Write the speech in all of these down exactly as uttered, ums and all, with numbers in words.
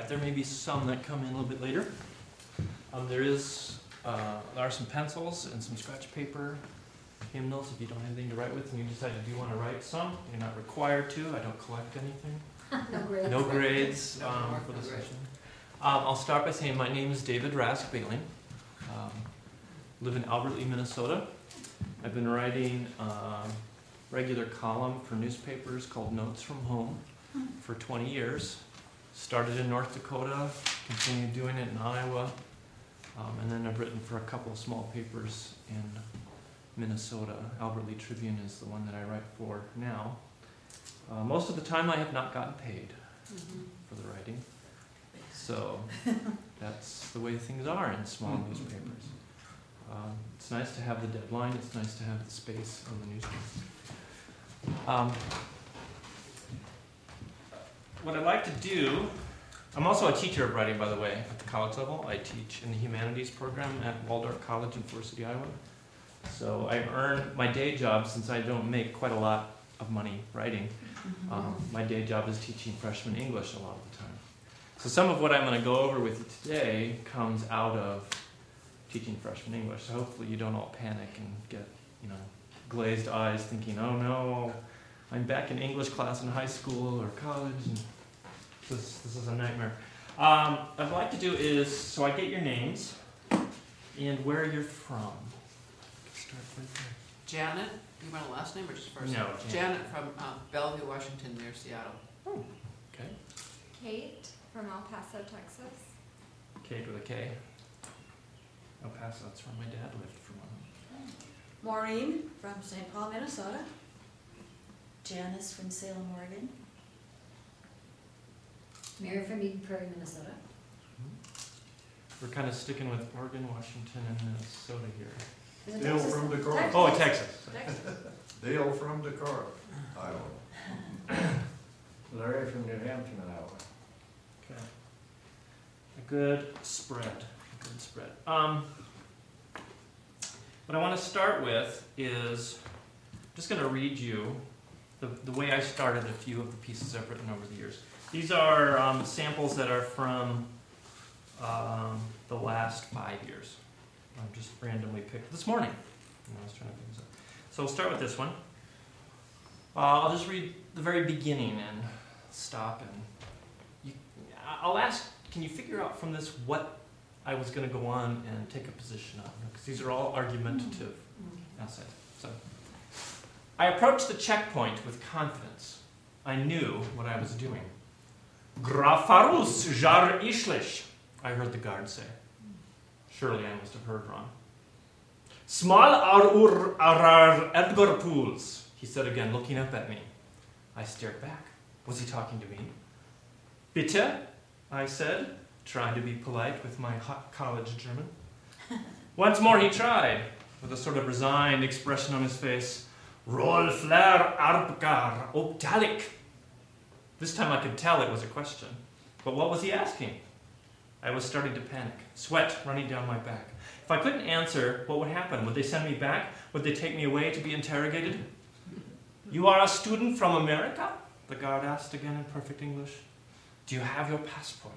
right, there may be some that come in a little bit later. Um, there is, uh, there are some pencils and some scratch paper, hymnals if you don't have anything to write with and you decide you do want to write some. You're not required to. I don't collect anything. No grades. No grades um, for the session. Um, I'll start by saying my name is David Rask-Behling. Um, live in Albert Lea, Minnesota. I've been writing a regular column for newspapers called Notes from Home for twenty years. Started in North Dakota, continued doing it in Iowa, um, and then I've written for a couple of small papers in Minnesota. Albert Lea Tribune is the one that I write for now. Uh, most of the time I have not gotten paid mm-hmm. for the writing. So that's the way things are in small newspapers. Um, it's nice to have the deadline. It's nice to have the space on the newspaper. Um, what I like to do, I'm also a teacher of writing, by the way, at the college level. I teach in the humanities program at Waldorf College in Forest City, Iowa. So I've earned my day job, since I don't make quite a lot of money writing. Um, my day job is teaching freshman English a lot of the time. So some of what I'm going to go over with you today comes out of teaching freshman English. So hopefully you don't all panic and get, you know, glazed eyes thinking, oh no, I'm back in English class in high school or college, and this, this is a nightmare. Um, what I'd like to do is, so I get your names and where you're from. Start right there. Janet, you want a last name or just first No, name? Janet. Janet from uh, Bellevue, Washington, near Seattle. Oh, okay. Kate from El Paso, Texas. Kate with a K. El Paso, that's where my dad lived for one. Maureen from Saint Paul, Minnesota. Janice from Salem, Oregon. Mary from Eden Prairie, Minnesota. We're kind of sticking with Oregon, Washington, and Minnesota here. Is it Dale Texas? from Decorah. Oh, Texas. Texas. Dale from Decorah, Iowa. Larry from New Hampshire, Iowa. Okay. A good spread. A good spread. Um, what I want to start with is I'm just going to read you the, the way I started a few of the pieces I've written over the years. These are um, samples that are from um, the last five years. I'm just randomly picked this morning. You know, I was trying to pick this up. So we'll start with this one. Uh, I'll just read the very beginning and stop, and you, I'll ask, can you figure out from this what I was going to go on and take a position on? Because these are all argumentative essays. So, I approached the checkpoint with confidence. I knew what I was doing. Grafarus jar ishlish, I heard the guard say. Surely I must have heard wrong. Small ar ur arar Edgar pools, he said again, looking up at me. I stared back. Was he talking to me? Bitte, I said, trying to be polite with my hot college German. Once more he tried, with a sort of resigned expression on his face. Roll flair arbgar optalik. This time I could tell it was a question. But what was he asking? I was starting to panic, sweat running down my back. If I couldn't answer, what would happen? Would they send me back? Would they take me away to be interrogated? You are a student from America? The guard asked again in perfect English. Do you have your passport?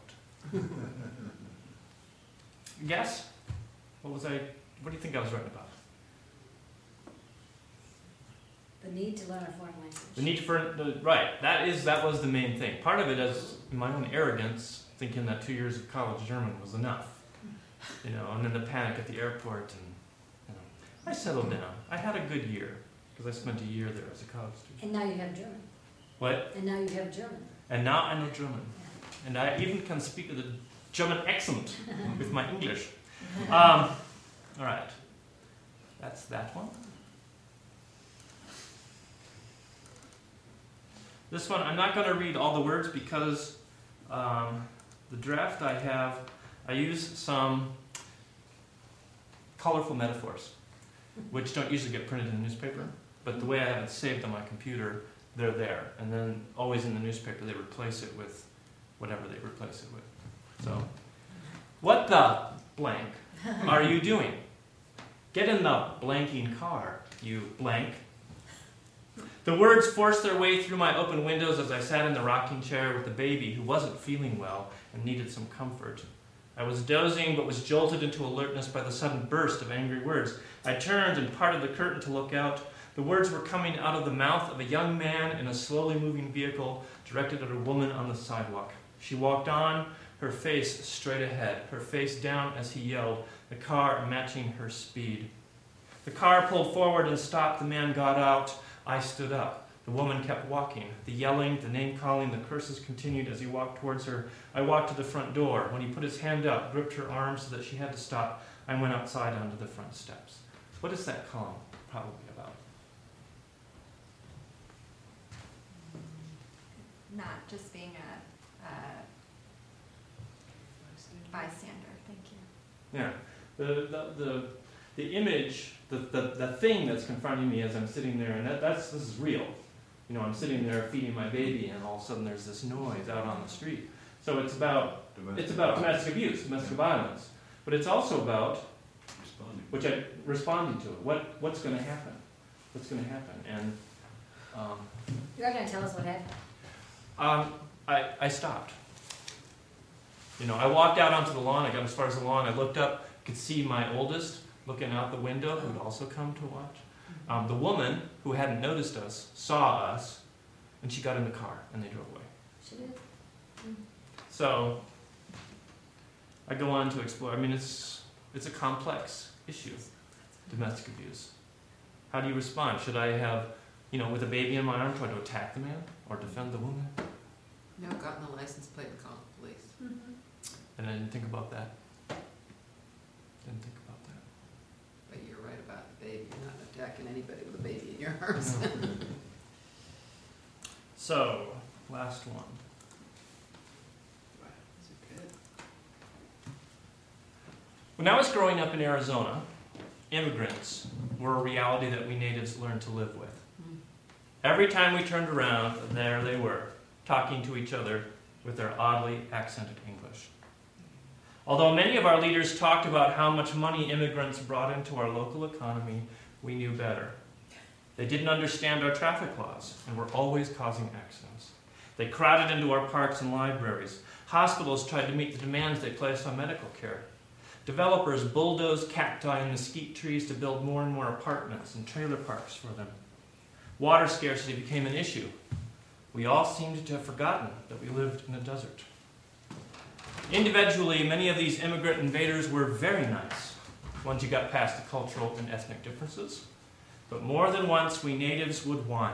Guess? What was I, what do you think I was writing about? The need to learn a foreign language. The need for, the, right, that is, that was the main thing. Part of it is my own arrogance, thinking that two years of college German was enough. You know, and then the panic at the airport, and, you know, I settled down. I had a good year, because I spent a year there as a college student. And now you have German. What? And now you have German. And now I know German. And I even can speak the German accent with my English. Um, all right. That's that one. This one, I'm not going to read all the words because um, the draft I have, I use some colorful metaphors, which don't usually get printed in the newspaper, but the way I have it saved on my computer, they're there. And then always in the newspaper, they replace it with whatever they replace it with. So, what the blank are you doing? Get in the blanking car, you blank. The The words forced their way through my open windows as I sat in the rocking chair with the baby who wasn't feeling well and needed some comfort. I was dozing but was jolted into alertness by the sudden burst of angry words. I turned and parted the curtain to look out. The words were coming out of the mouth of a young man in a slowly moving vehicle directed at a woman on the sidewalk. She walked on, her face straight ahead, her face down as he yelled, the car matching her speed. The car pulled forward and stopped. The man got out. I stood up. The woman kept walking. The yelling, the name-calling, the curses continued as he walked towards her. I walked to the front door. When he put his hand up, gripped her arm so that she had to stop, I went outside onto the front steps. What is that poem probably about? Not just being a, a bystander, thank you. Yeah. The, the, the, the image, the, the, the thing that's confronting me as I'm sitting there, and that, that's this is real. You know, I'm sitting there feeding my baby, and all of a sudden there's this noise out on the street. So it's about Domestic it's about violence. domestic abuse, domestic violence, but it's also about Responding. which I responding to it. What what's going to happen? What's going to happen? And um, You're not gonna tell us what happened? um, I I stopped. You know, I walked out onto the lawn. I got as far as the lawn. I looked up, could see my oldest looking out the window, who'd also come to watch. Um, the woman who hadn't noticed us saw us, and she got in the car, and they drove away. She did. So I go on to explore. I mean, it's it's a complex issue, domestic abuse. How do you respond? Should I have, you know, with a baby in my arm, try to attack the man or defend the woman? No, gotten the license plate and called the police. Mm-hmm. And I didn't think about that. Didn't think about that. But you're right about the baby. You're not attacking anybody with a baby in your arms. So, last one. When I was growing up in Arizona, immigrants were a reality that we natives learned to live with. Every time we turned around, there they were, talking to each other with their oddly accented English. Although many of our leaders talked about how much money immigrants brought into our local economy, we knew better. They didn't understand our traffic laws and were always causing accidents. They crowded into our parks and libraries. Hospitals tried to meet the demands they placed on medical care. Developers bulldozed cacti and mesquite trees to build more and more apartments and trailer parks for them. Water scarcity became an issue. We all seemed to have forgotten that we lived in a desert. Individually, many of these immigrant invaders were very nice once you got past the cultural and ethnic differences. But more than once, we natives would whine.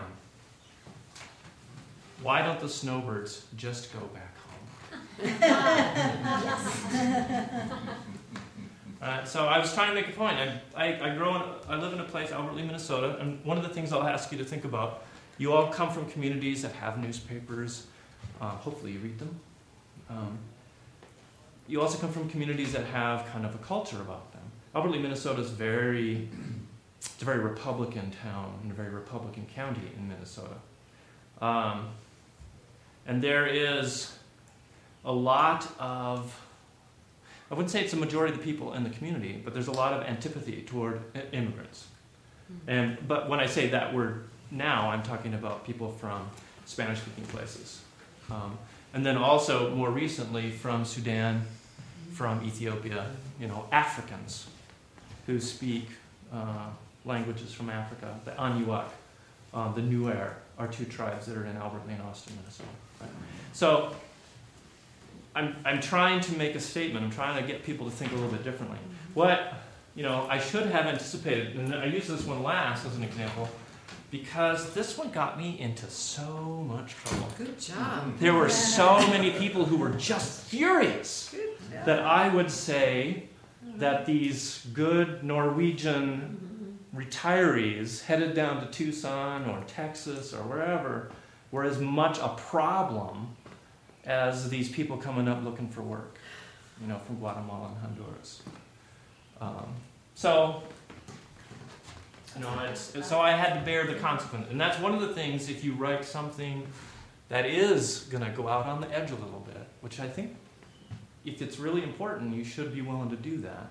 Why don't the snowbirds just go back home? Uh, so I was trying to make a point. I, I, I grow in, I live in a place, Albert Lea, Minnesota, and one of the things I'll ask you to think about, you all come from communities that have newspapers. Uh, hopefully you read them. Um, you also come from communities that have kind of a culture about them. Albert Lea, Minnesota is very, it's a very Republican town and a very Republican county in Minnesota. Um, and there is a lot of, I wouldn't say it's a majority of the people in the community, but there's a lot of antipathy toward i- immigrants. And but when I say that word now, I'm talking about people from Spanish-speaking places. Um, and then also, more recently, from Sudan, from Ethiopia, you know, Africans who speak uh, languages from Africa, the Anuak, um, the Nuer, are two tribes that are in Albert Lea and Austin, Minnesota. Right? So I'm, I'm trying to make a statement. I'm trying to get people to think a little bit differently. What, you know, I should have anticipated, and I use this one last as an example, because this one got me into so much trouble. Good job. There were so many people who were just furious that I would say that these good Norwegian retirees headed down to Tucson or Texas or wherever were as much a problem as these people coming up looking for work, you know, from Guatemala and Honduras. Um, so, you know, it's, so I had to bear the consequence. And that's one of the things, if you write something that is going to go out on the edge a little bit, which I think, if it's really important, you should be willing to do that.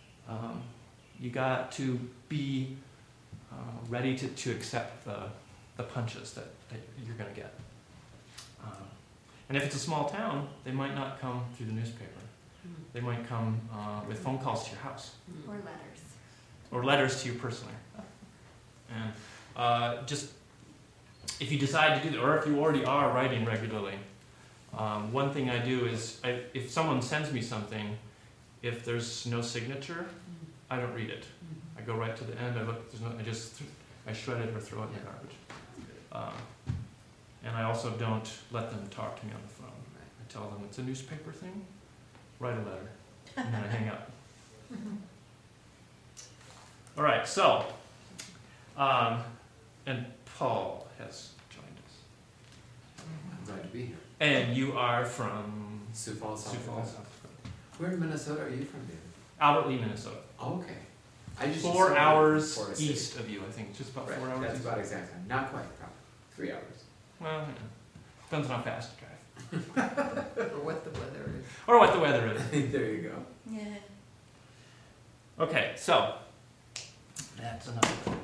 Um, you got to be uh, ready to, to accept the, the punches that, that you're going to get. Um, and if it's a small town, they might not come through the newspaper. They might come uh, with phone calls to your house. Or letters. Or letters to you personally. And uh, just, if you decide to do that, or if you already are writing regularly, um, one thing I do is, I, if someone sends me something, if there's no signature, I don't read it. I go right to the end, I look, there's no, I just, th- I shred it or throw it in the garbage. Um, and I also don't let them talk to me on the phone. I tell them it's a newspaper thing, write a letter, and then I hang up. All right, so, um, and Paul has joined us. I'm glad to be here. And you are from Sioux Falls, South Sioux Falls, Dakota. South Dakota. Where in Minnesota are you from, David? Albert Lee, Minnesota. Oh, okay. I just Four assumed hours Forest City. east of you, I think, just about Right, four hours that's east. about exact time. Not quite, probably. Three hours. Well, yeah. Depends on how fast you drive. Or what the weather is. Or what the weather is. There you go. Yeah. Okay, so, that's another one.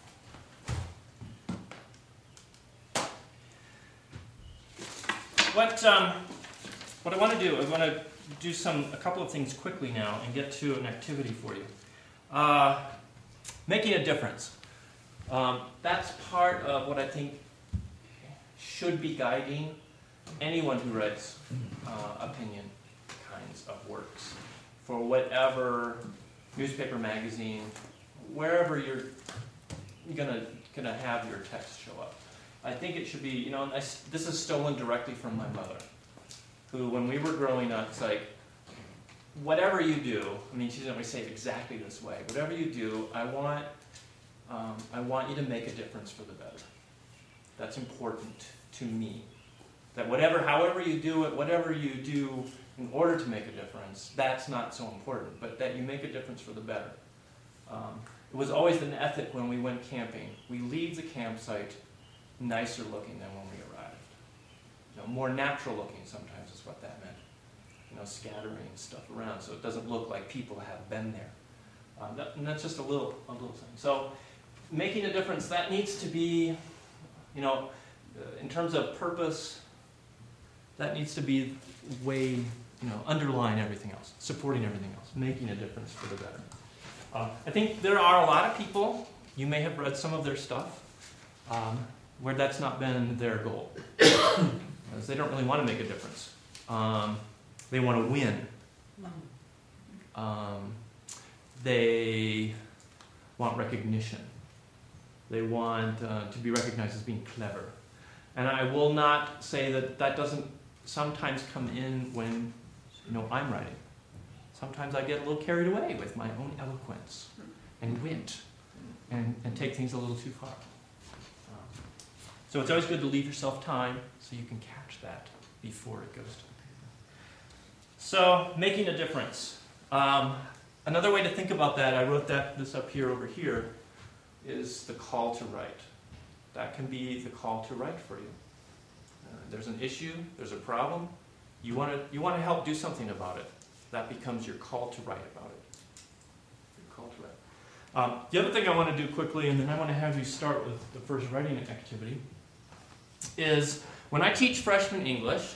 What, um, what I want to do, I want to do some, a couple of things quickly now and get to an activity for you. Uh, making a difference. Um, that's part of what I think should be guiding anyone who writes uh, opinion kinds of works for whatever newspaper, magazine, wherever you're, you're gonna gonna have your text show up. I think it should be, you know, and I, this is stolen directly from my mother, who, when we were growing up, it's like, whatever you do, I mean, she didn't always say it exactly this way, whatever you do, I want, um, I want you to make a difference for the better. That's important to me. That whatever, however you do it, whatever you do in order to make a difference, that's not so important, but that you make a difference for the better. Um, it was always an ethic when we went camping. We leave the campsite nicer looking than when we arrived. You know, more natural looking sometimes is what that meant. You know, scattering stuff around so it doesn't look like people have been there. Um, that, and that's just a little, a little thing. So, making a difference, that needs to be, you know, uh, in terms of purpose, that needs to be way, you know, underlying everything else, supporting everything else, making a difference for the better. Uh, I think there are a lot of people, you may have read some of their stuff, um, where that's not been their goal. Because they don't really want to make a difference. Um, they want to win. Um, they want recognition. They want uh, to be recognized as being clever. And I will not say that that doesn't sometimes come in when, you know, I'm writing. Sometimes I get a little carried away with my own eloquence and wit and, and take things a little too far. Um, so it's always good to leave yourself time so you can catch that before it goes to the paper. So, making a difference. Um, another way to think about that, I wrote that this up here over here, is the call to write. That can be the call to write for you. Uh, there's an issue, there's a problem, you want to you want to help do something about it. That becomes your call to write about it. Your call to write. Um, the other thing I want to do quickly, and then I want to have you start with the first writing activity, is when I teach freshman English,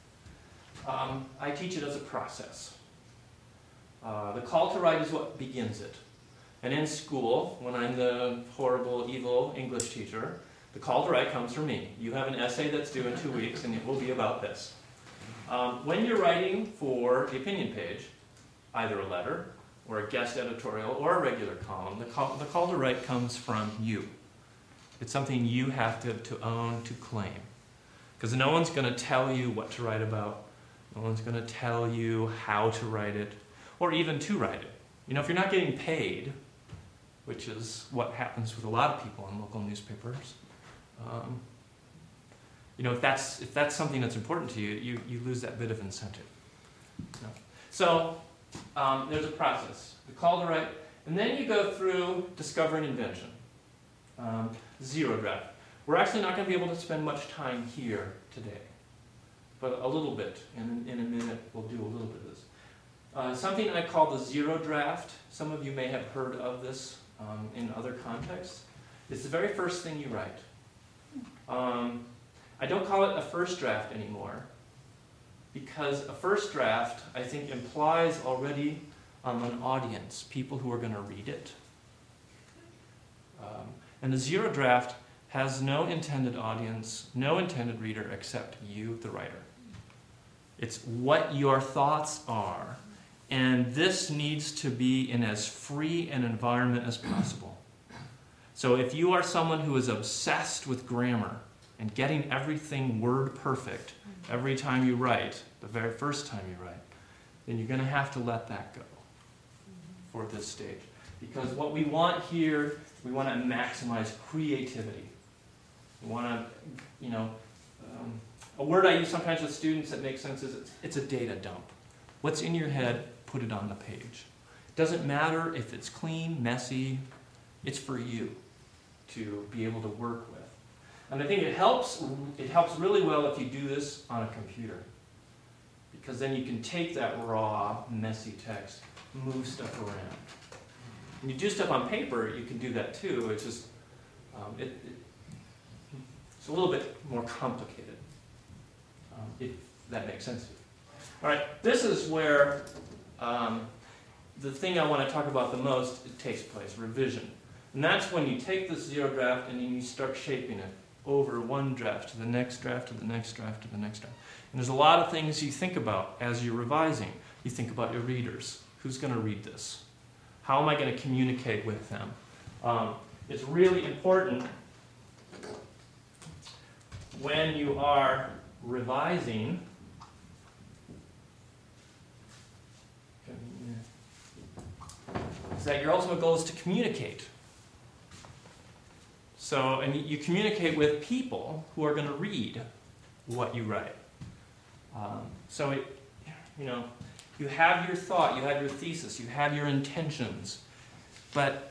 um, I teach it as a process. Uh, the call to write is what begins it. And in school, when I'm the horrible, evil English teacher, the call to write comes from me. You have an essay that's due in two weeks, and it will be about this. Um, when you're writing for the opinion page, either a letter, or a guest editorial, or a regular column, the call, the call to write comes from you. It's something you have to, to own, to claim. Because no one's going to tell you what to write about. No one's going to tell you how to write it, or even to write it. You know, if you're not getting paid, which is what happens with a lot of people in local newspapers, um, you know, if that's if that's something that's important to you, you, you lose that bit of incentive. No. So um, there's a process, the call to write, and then you go through discovering invention, um, zero draft. We're actually not going to be able to spend much time here today, but a little bit. In, in a minute, we'll do a little bit of this. Uh, something I call the zero draft, some of you may have heard of this um, in other contexts, it's the very first thing you write. Um, I don't call it a first draft anymore, because a first draft, I think, implies already um, an audience, people who are going to read it. Um, and a zero draft has no intended audience, no intended reader except you, the writer. It's what your thoughts are, and this needs to be in as free an environment as possible. So if you are someone who is obsessed with grammar and getting everything word perfect every time you write, the very first time you write, then you're going to have to let that go for this stage. Because what we want here, we want to maximize creativity. We want to, you know, um, a word I use sometimes with students that makes sense is it's, it's a data dump. What's in your head, put it on the page. It doesn't matter if it's clean, messy, it's for you to be able to work with. And I think it helps, it helps really well if you do this on a computer. Because then you can take that raw, messy text, move stuff around. When you do stuff on paper, you can do that too. It's just, um, it, it, it's a little bit more complicated, um, if that makes sense to you. All right, this is where um, the thing I want to talk about the most it takes place, revision. And that's when you take this zero draft and you start shaping it over one draft to the next draft to the next draft to the next draft. And there's a lot of things you think about as you're revising. You think about your readers. Who's going to read this? How am I going to communicate with them? Um, it's really important when you are revising is that your ultimate goal is to communicate. So, and you communicate with people who are going to read what you write. Um, so, it, you know, you have your thought, you have your thesis, you have your intentions, but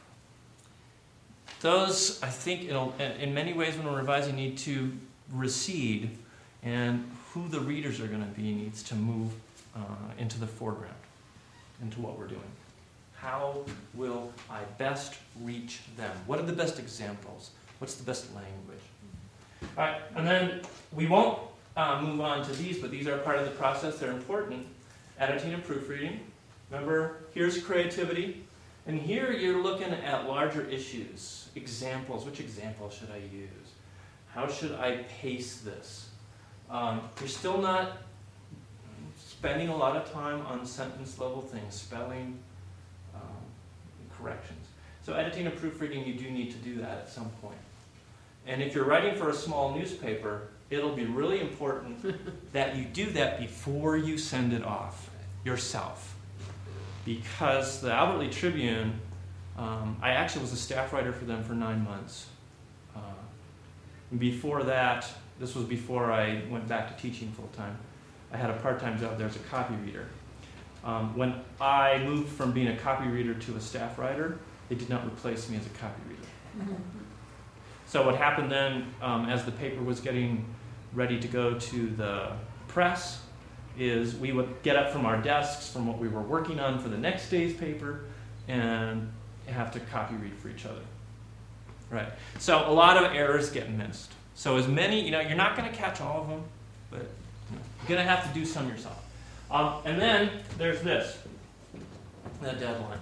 those, I think, it'll, in many ways when we're revising, need to recede, and who the readers are going to be needs to move uh, into the foreground, into what we're doing. How will I best reach them? What are the best examples? What's the best language? All right, and then we won't uh, move on to these, but these are part of the process. They're important. Editing and proofreading. Remember, here's creativity. And here you're looking at larger issues. Examples. Which example should I use? How should I pace this? Um, you're still not spending a lot of time on sentence level things, spelling, um, corrections. So editing and proofreading, you do need to do that at some point. And if you're writing for a small newspaper, it'll be really important that you do that before you send it off yourself. Because the Albert Lee Tribune, um, I actually was a staff writer for them for nine months. Uh, and before that, this was before I went back to teaching full-time, I had a part-time job there as a copy reader. Um, when I moved from being a copy reader to a staff writer, they did not replace me as a copy reader. Mm-hmm. So what happened then, um, as the paper was getting ready to go to the press, is we would get up from our desks from what we were working on for the next day's paper and have to copy read for each other. Right. So a lot of errors get missed. So as many, you know, you're not going to catch all of them, but you know, you're going to have to do some yourself. Um, and then there's this, the deadline.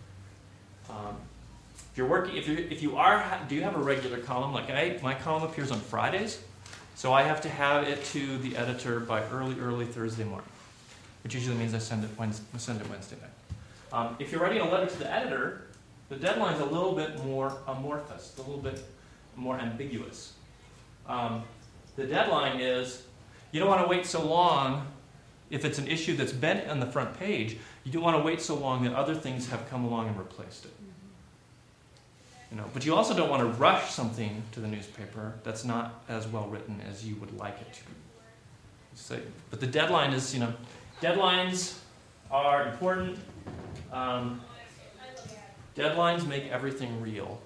Um, if you're working, if you if you are, do you have a regular column? Like I, my column appears on Fridays. So I have to have it to the editor by early, early Thursday morning, which usually means I send it Wednesday, send it Wednesday night. Um, if you're writing a letter to the editor, the deadline's a little bit more amorphous, a little bit more ambiguous. Um, the deadline is, you don't want to wait so long, if it's an issue that's been on the front page, you don't want to wait so long that other things have come along and replaced it. You know, but you also don't want to rush something to the newspaper that's not as well written as you would like it to be. So, but the deadline is, you know, deadlines are important. Um, deadlines make everything real,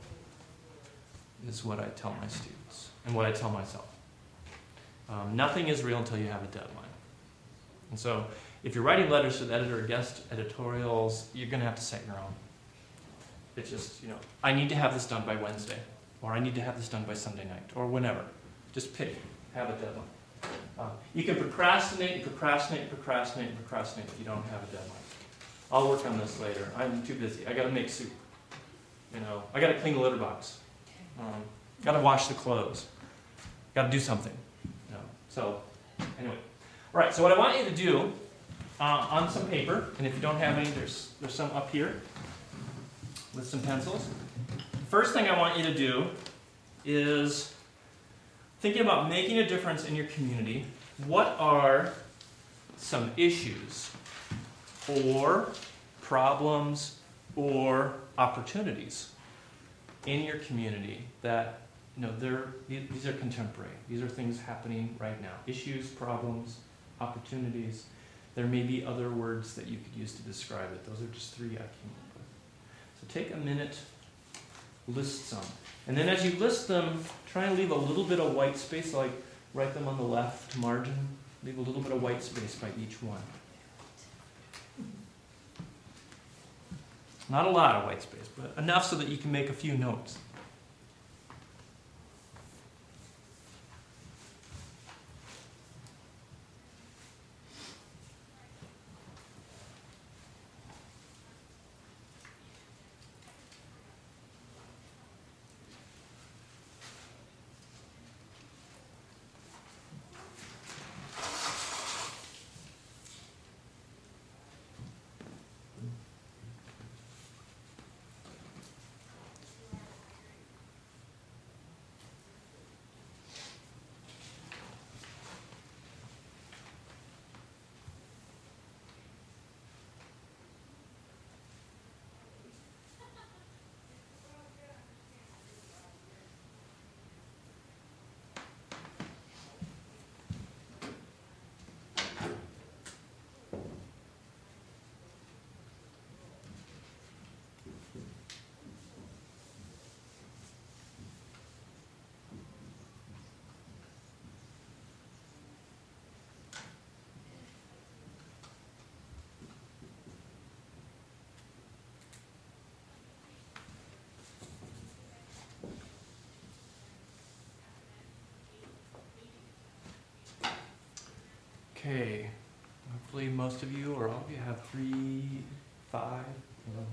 is what I tell my students and what I tell myself. Um, nothing is real until you have a deadline. And so if you're writing letters to the editor or guest editorials, you're going to have to set your own. It's just, you know, I need to have this done by Wednesday or I need to have this done by Sunday night, or whenever. Just pick, have a deadline. Uh, you can procrastinate, procrastinate, procrastinate, procrastinate if you don't have a deadline. I'll work on this later. I'm too busy. I gotta make soup. You know, I gotta clean the litter box. Um, gotta wash the clothes. Gotta do something. You know. So, anyway. All right, so what I want you to do uh, on some paper, and if you don't have any, there's, there's some up here with some pencils. First thing I want you to do is thinking about making a difference in your community. What are some issues or problems or opportunities in your community that, you know, they're, these are contemporary. These are things happening right now. Issues, problems, opportunities. There may be other words that you could use to describe it. Those are just three I came up with. So take a minute, list some. And then as you list them, try and leave a little bit of white space, like write them on the left margin. Leave a little bit of white space by each one. Not a lot of white space, but enough so that you can make a few notes. Okay, hopefully most of you or all of you have three, five, you know,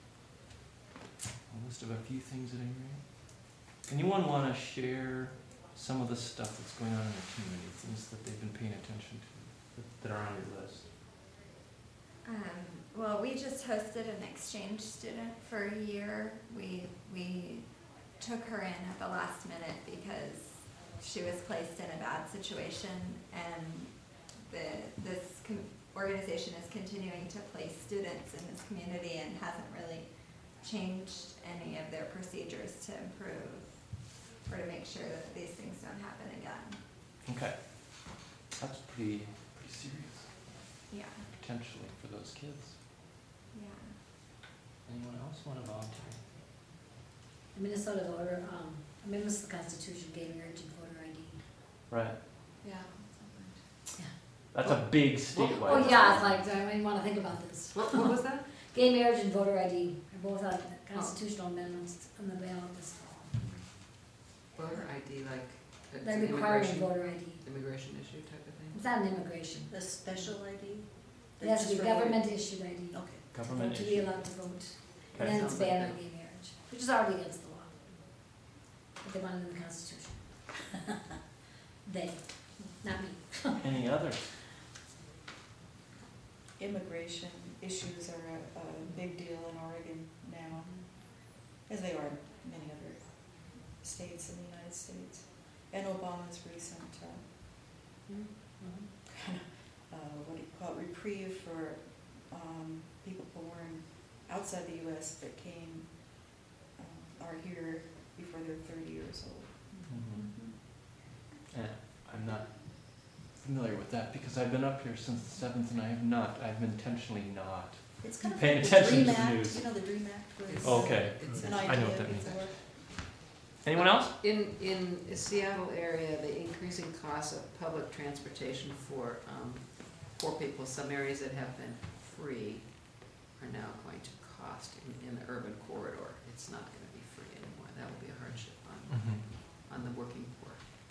a list of a few things at any rate. Anyone want to share some of the stuff that's going on in the community, things that they've been paying attention to, that, that are on your list? Um, well, we just hosted an exchange student for a year. We, we took her in at the last minute because she was placed in a bad situation, and the, this com- organization is continuing to place students in this community and hasn't really changed any of their procedures to improve or to make sure that these things don't happen again. Okay. That's pretty, pretty serious, Yeah, potentially, for those kids. yeah. Anyone else want to volunteer? The Minnesota voter, um, amendments to the Constitution gave urgent voter I D. Right. Yeah. That's a big statewide. Oh, yeah, it's like, I mean, wanna think about this. What, what was that? Gay marriage and voter I D are both on constitutional amendments on the ballot this fall. Voter I D, like, it's They're an requiring immigration, voter I D. immigration issue type of thing? It's not an immigration. The special I D? It has to be government issued I D. Okay. Government To be issue. allowed to vote. Okay. And then it's Sounds like banned on that. gay marriage, which is already against the law. But they want it in the Constitution. They, not me. Any others? Immigration issues are a, a big deal in Oregon now, as they are in many other states in the United States. And Obama's recent, uh, kind of, uh, what do you call it, reprieve for um, people born outside the U S that came, uh, are here before they're thirty years old. Mm-hmm. And I'm not familiar with that because I've been up here since the seventh and I have not, I've intentionally not. It's kind of Paying like attention the to Dream the Act, news. you know, the Dream Act was Oh, okay. It's an I idea know what that means. before. Anyone else? In, in the Seattle area, the increasing cost of public transportation for, um, poor people, some areas that have been free are now going to cost in, in the urban corridor. It's not gonna be free anymore. That will be a hardship on Mhm. on the working poor.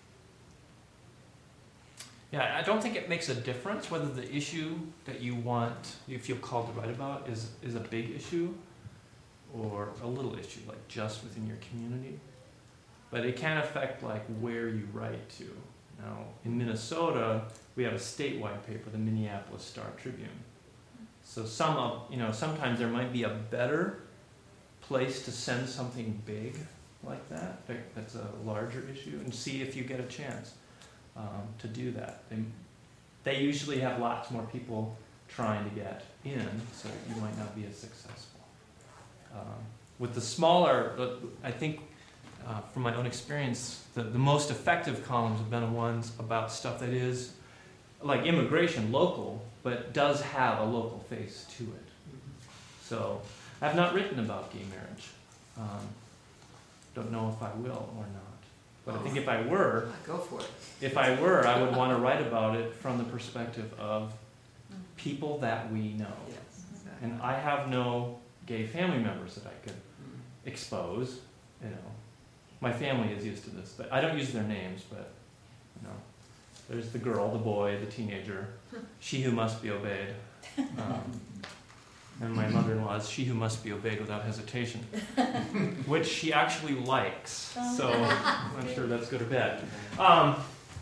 Yeah, I don't think it makes a difference whether the issue that you want, you feel called to write about is, is a big issue or a little issue, like just within your community. But it can affect like where you write to. Now, in Minnesota, we have a statewide paper, the Minneapolis Star Tribune. So some of, you know, sometimes there might be a better place to send something big like that, that- that's a larger issue, and see if you get a chance um, to do that. They, they usually have lots more people trying to get in, so you might not be as successful. Um, with the smaller, uh, I think uh, from my own experience, the, the most effective columns have been the ones about stuff that is like immigration, local, but does have a local face to it. So I've not written about gay marriage. Um, don't know if I will or not. But I think if I were, Go for it. if I were, I would want to write about it from the perspective of people that we know. Yes, exactly. And I have no gay family members that I could Mm. expose, you know. My family is used to this, but I don't use their names, but, you know. There's the girl, the boy, the teenager, she who must be obeyed. Um, and my mother-in-law is she who must be obeyed without hesitation, which she actually likes. So I'm not sure that's good or bad. Um,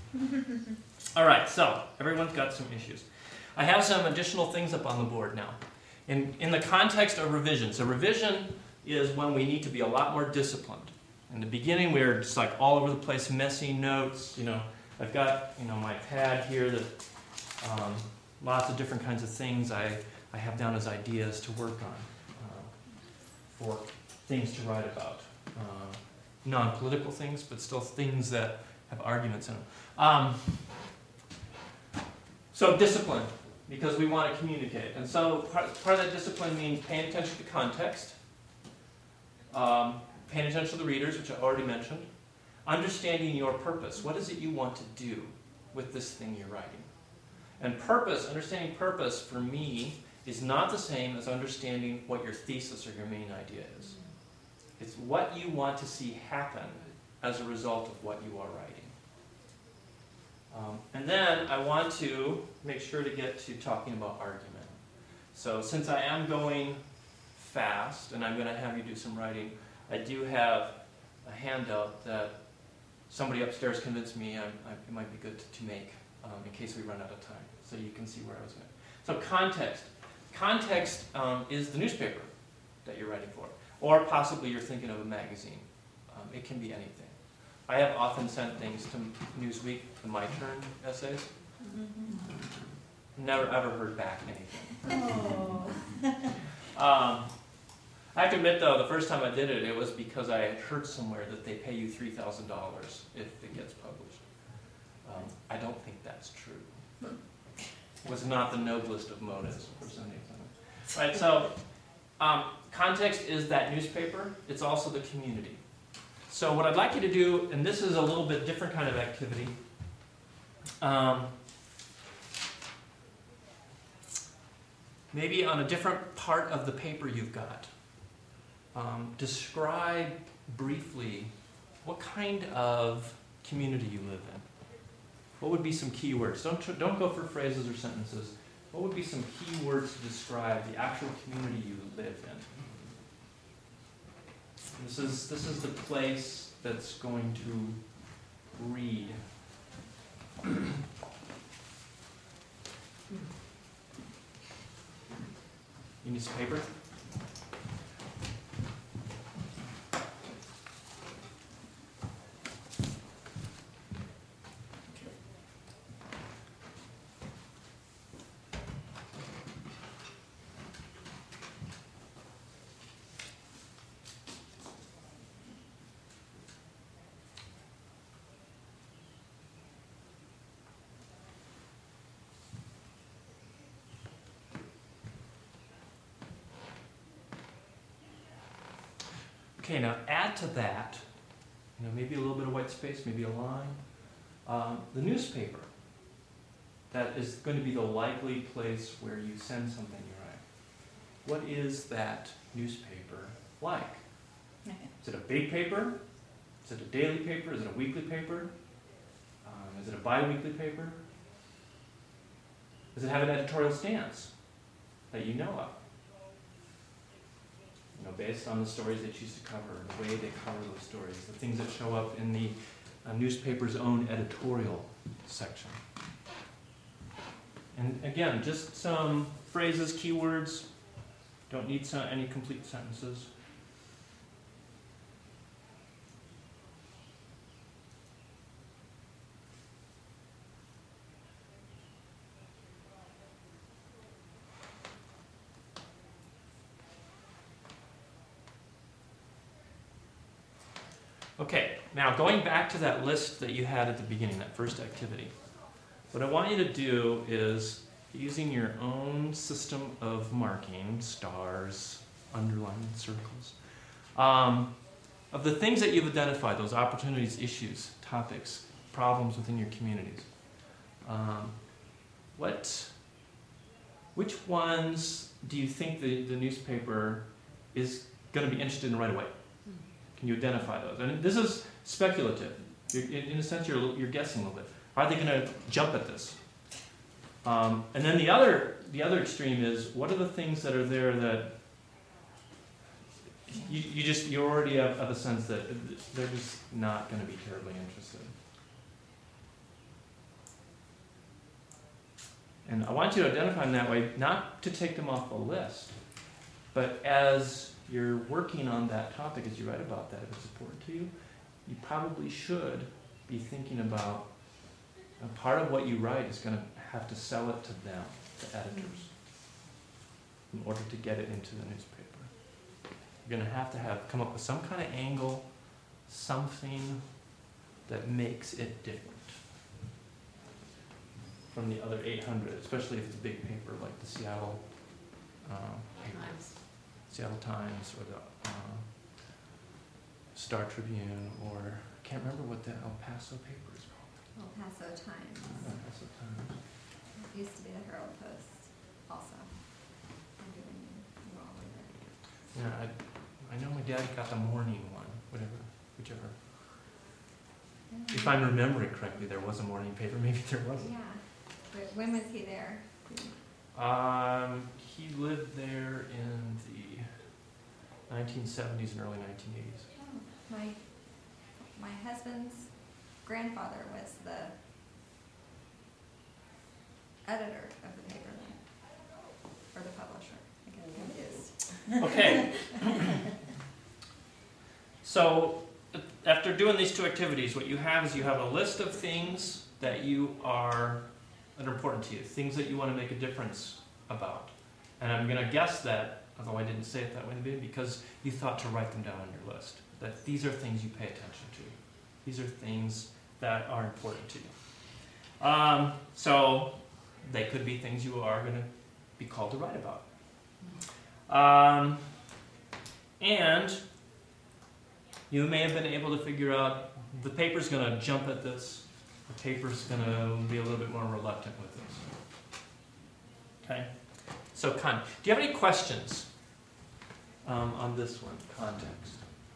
all right, so everyone's got some issues. I have some additional things up on the board now. In, in the context of revision, so revision is when we need to be a lot more disciplined. In the beginning, we were just like all over the place, messy notes. You know, I've got you know my pad here that um, lots of different kinds of things I, I have down as ideas to work on uh, for things to write about. Uh, non-political things, but still things that have arguments in them. Um, so discipline, because we want to communicate. And so part, part of that discipline means paying attention to context, um, paying attention to the readers, which I already mentioned, understanding your purpose. What is it you want to do with this thing you're writing? And purpose, understanding purpose for me is not the same as understanding what your thesis or your main idea is. It's what you want to see happen as a result of what you are writing. Um, and then I want to make sure to get to talking about argument. So since I am going fast and I'm going to have you do some writing, I do have a handout that somebody upstairs convinced me I, I, it might be good to, to make um, in case we run out of time, so you can see where I was going. So context. Context um, is the newspaper that you're writing for, or possibly you're thinking of a magazine. Um, it can be anything. I have often sent things to Newsweek, the My Turn essays. Never ever heard back anything. Oh. Um, I have to admit, though, the first time I did it, it was because I had heard somewhere that they pay you three thousand dollars if it gets published. Um, I don't think that's true. It was not the noblest of motives for sending something. Right, so um, context is that newspaper. It's also the community. So what I'd like you to do, and this is a little bit different kind of activity, um, maybe on a different part of the paper you've got, um, describe briefly what kind of community you live in. What would be some key words? Don't, tr- don't go for phrases or sentences. What would be some key words to describe the actual community you live in? This is, this is the place that's going to read. You need some paper? Okay, now add to that, you know, maybe a little bit of white space, maybe a line. Um, the newspaper, that is going to be the likely place where you send something you write. What is that newspaper like? Is it a big paper? Is it a daily paper? Is it a weekly paper? Um, is it a bi-weekly paper? Does it have an editorial stance that you know of? You know, based on the stories they choose to cover, the way they cover those stories, the things that show up in the uh, newspaper's own editorial section. And again, just some phrases, keywords. Don't need some, any complete sentences. Okay, now going back to that list that you had at the beginning, that first activity, what I want you to do is, using your own system of marking, stars, underlining, circles, um, of the things that you've identified, those opportunities, issues, topics, problems within your communities, um, what, which ones do you think the, the newspaper is going to be interested in right away? Can you identify those? And this is speculative. You're, in, in a sense, you're, you're guessing a little bit. Are they going to jump at this? Um, and then the other, the other extreme is, what are the things that are there that you, you just you already have, have a sense that they're just not going to be terribly interested. And I want you to identify them that way, not to take them off a list, but as you're working on that topic, as you write about that, if it's important to you, you probably should be thinking about a part of what you write is going to have to sell it to them, the editors, in order to get it into the newspaper. You're going to have to have come up with some kind of angle, something that makes it different from the other eight hundred, especially if it's a big paper like the Seattle uh, paper. Times. Seattle Times or the uh, Star Tribune, or I can't remember what the El Paso paper is called. El Paso Times. El Paso Times. It used to be the Herald Post also. Maybe when you were all over. Yeah, I, I know my dad got the morning one, whatever, whichever. If I'm remembering correctly, there was a morning paper. Maybe there wasn't. Yeah. But when was he there? Um, he lived there in the nineteen seventies and early nineteen eighties. Oh, my my husband's grandfather was the editor of the paper then, or the publisher. I get confused. Okay. So, after doing these two activities, what you have is you have a list of things that you are that are important to you, things that you want to make a difference about. And I'm going to guess that, although I didn't say it that way in the beginning, because you thought to write them down on your list, that these are things you pay attention to. These are things that are important to you. Um, so, they could be things you are going to be called to write about. Um, and you may have been able to figure out the paper's going to jump at this, the paper's going to be a little bit more reluctant with this. Okay? So, con- do you have any questions um, on this one, context?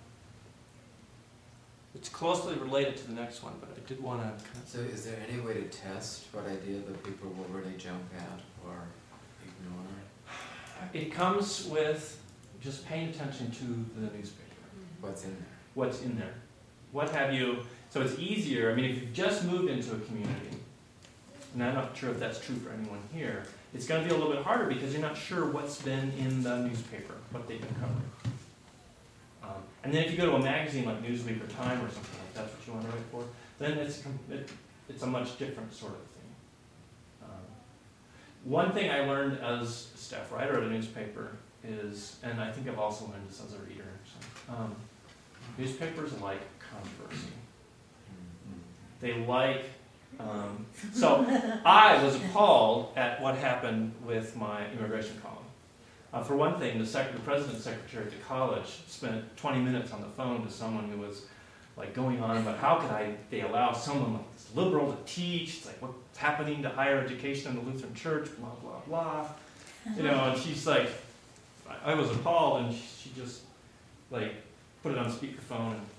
It's closely related to the next one, but I did want to... Kind of So is there any way to test what idea the people will really jump at or ignore? It comes with just paying attention to the newspaper. What's in there? What's in there? What have you... So it's easier, I mean, if you've just moved into a community, and I'm not sure if that's true for anyone here, it's going to be a little bit harder because you're not sure what's been in the newspaper, what they've been covering. Um, and then if you go to a magazine like Newsweek or Time or something like that's what you want to write for, then it's, it, it's a much different sort of thing. Um, one thing I learned as a staff writer at a newspaper is, and I think I've also learned this as a reader, so, um, newspapers like controversy. They like, um, so I was appalled at what happened with my immigration column. Uh, for one thing, the, sec- the president's secretary at the college spent twenty minutes on the phone to someone who was like going on about how could I, they allow someone like this liberal to teach, it's like what's happening to higher education in the Lutheran church, blah, blah, blah. You know, and she's like, I, I was appalled, and she, she just like put it on speakerphone and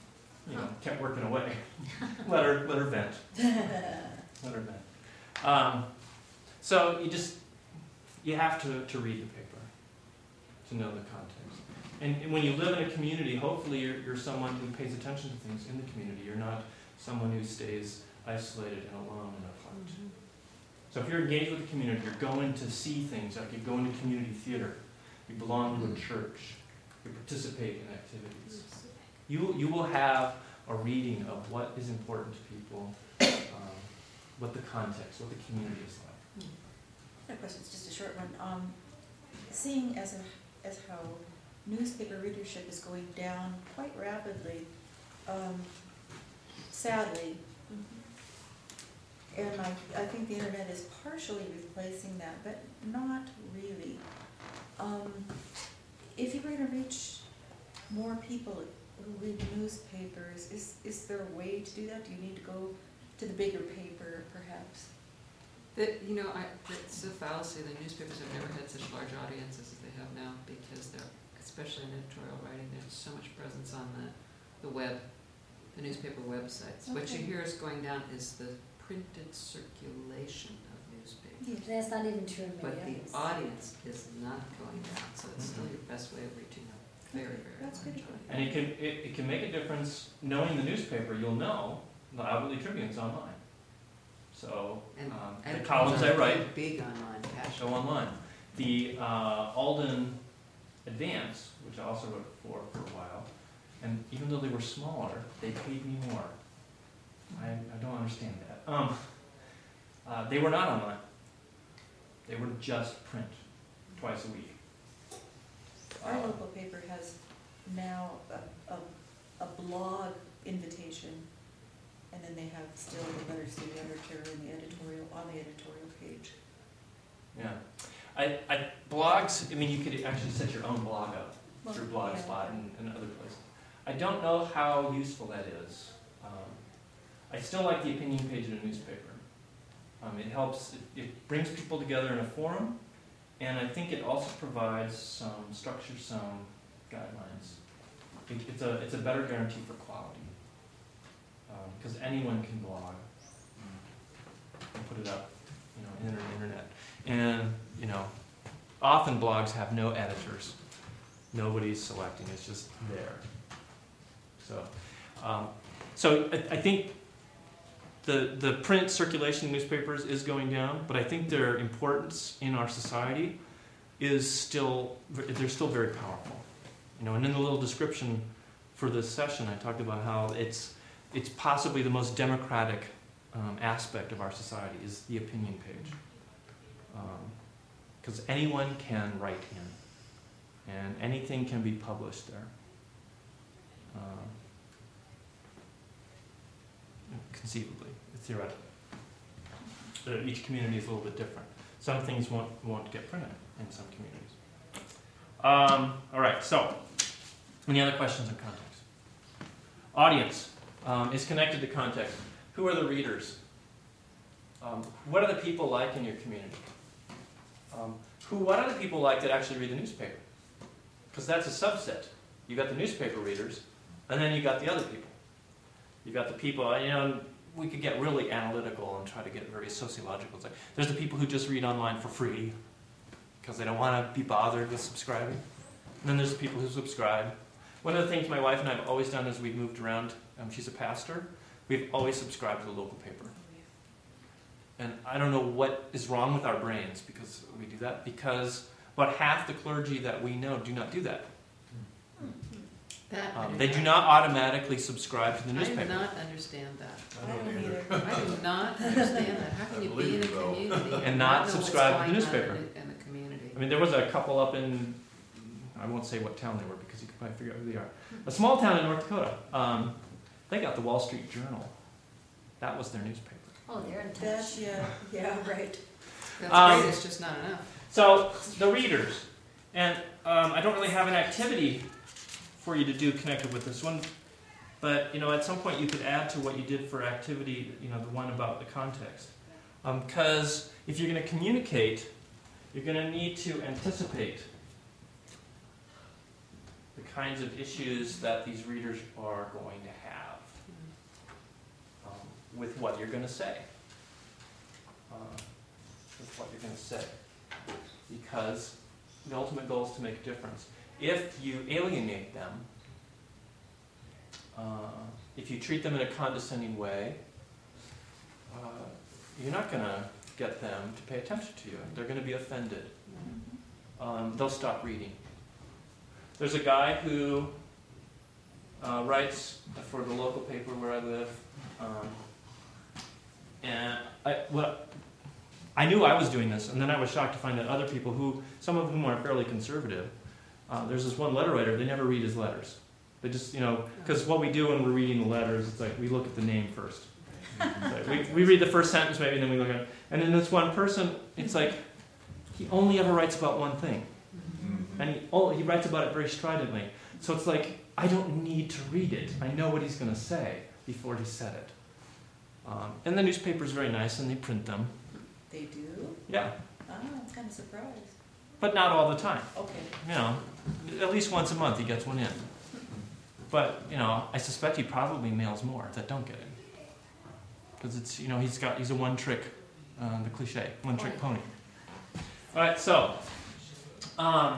you know, kept working away. let her let her vent. Let her vent. Um, so you just you have to, to read the paper to know the context. And, and when you live in a community, hopefully you're, you're someone who pays attention to things in the community. You're not someone who stays isolated and alone in a flat. Mhm. So if you're engaged with the community, you're going to see things, like you go into community theater, you belong to a church, you participate in activities. You, you will have a reading of what is important to people, um, what the context, what the community is like. That question's just a short one. Um, seeing as a, as how newspaper readership is going down quite rapidly, um, sadly, and I, I think the internet is partially replacing that, but not really. Um, if you're going to reach more people who read newspapers, is, is there a way to do that? Do you need to go to the bigger paper, perhaps? That, you know, I, it's a fallacy that newspapers have never had such large audiences as they have now, because they're, especially in editorial writing, there's so much presence on the, the web, the newspaper websites. What you Okay. hear is going down is the printed circulation of newspapers. That's not even true in But many the others. audience is not going down, so it's still your best way of reaching a very, Okay, very that's large good. audience. And it can, it, it can make a difference, knowing the newspaper, you'll know the Hourly Tribune's online. So, And um, the editors columns are I write Big online, passion. go online. The uh, Alden Advance, which I also wrote for for a while, and even though they were smaller, they paid me more. I, I don't understand that. Um, uh, they were not online. They were just print, twice a week. Our Um, local paper has now a, a, a blog invitation, and then they have still the letters to the editor and the editorial, on the editorial page. Yeah. I, I, blogs, I mean, you could actually set your own blog up Well, through yeah, Blogspot and, and other places. I don't know how useful that is. Um, I still like the opinion page in a newspaper. Um, it helps, it, it brings people together in a forum, and I think it also provides some structure, some guidelines. It, it's a it's a better guarantee for quality, because anyone can blog and put it up, you know, in the internet. And you know, often blogs have no editors. Nobody's selecting; it's just there. So, um, so I, I think the the print circulation of newspapers is going down, but I think their importance in our society is still they're still very powerful. You know, and in the little description for this session, I talked about how it's it's possibly the most democratic um, aspect of our society is the opinion page, because um, anyone can write in, and anything can be published there. Um, conceivably, theoretically. Uh, each community is a little bit different. Some things won't won't get printed in some communities. Um, all right. So, any other questions on context? Audience um, is connected to context. Who are the readers? Um, what are the people like in your community? Um, who? What are the people like that actually read the newspaper? Because that's a subset. You got the newspaper readers, and then you got the other people. You got the people. You know, we could get really analytical and try to get very sociological. It's like there's the people who just read online for free because they don't want to be bothered with subscribing. And then there's the people who subscribe. One of the things my wife and I have always done as we've moved around, um, she's a pastor, we've always subscribed to the local paper. And I don't know what is wrong with our brains because we do that, because about half the clergy that we know do not do that. That I Um, do they not- do not automatically subscribe to the I do newspaper. not understand that. I don't either. I do not understand that. How can I you be believe in a you, though. community And and not not know what's subscribe to the going on newspaper? in the- in the community? I mean, there was a couple up in, I won't say what town they were because you can probably figure out who they are. A small town in North Dakota. Um, they got the Wall Street Journal. That was their newspaper. Oh, they're in touch. That's, yeah, yeah, right. That's Um, great, it's just not enough. So, the readers. And um, I don't really have an activity for you to do connected with this one. But, you know, at some point you could add to what you did for activity, you know, the one about the context. Because um, if you're going to communicate, you're going to need to anticipate the kinds of issues that these readers are going to have. with what you're going to say. Uh, with what you're going to say. Because the ultimate goal is to make a difference. If you alienate them, uh, if you treat them in a condescending way, uh, you're not going to get them to pay attention to you. They're going to be offended. Um, they'll stop reading. There's a guy who uh, writes for the local paper where I live, um, and I, well, I knew I was doing this, and then I was shocked to find that other people, who, some of whom are fairly conservative, uh, there's this one letter writer, they never read his letters. They just, you know, because what we do when we're reading the letters, it's like we look at the name first. Like we, we read the first sentence maybe, and then we look at it. And then this one person, it's like, he only ever writes about one thing. And he, oh, he writes about it very stridently. So it's like, I don't need to read it. I know what he's going to say before he said it. Um, and the newspaper's very nice, and they print them. They do? Yeah, Oh, I'm kind of surprised. but not all the time. Okay. You know, at least once a month he gets one in. But, you know, I suspect he probably mails more that don't get in. Because it's, you know, he's got, he's a one-trick, uh, the cliche, one-trick pony. All right, so, um,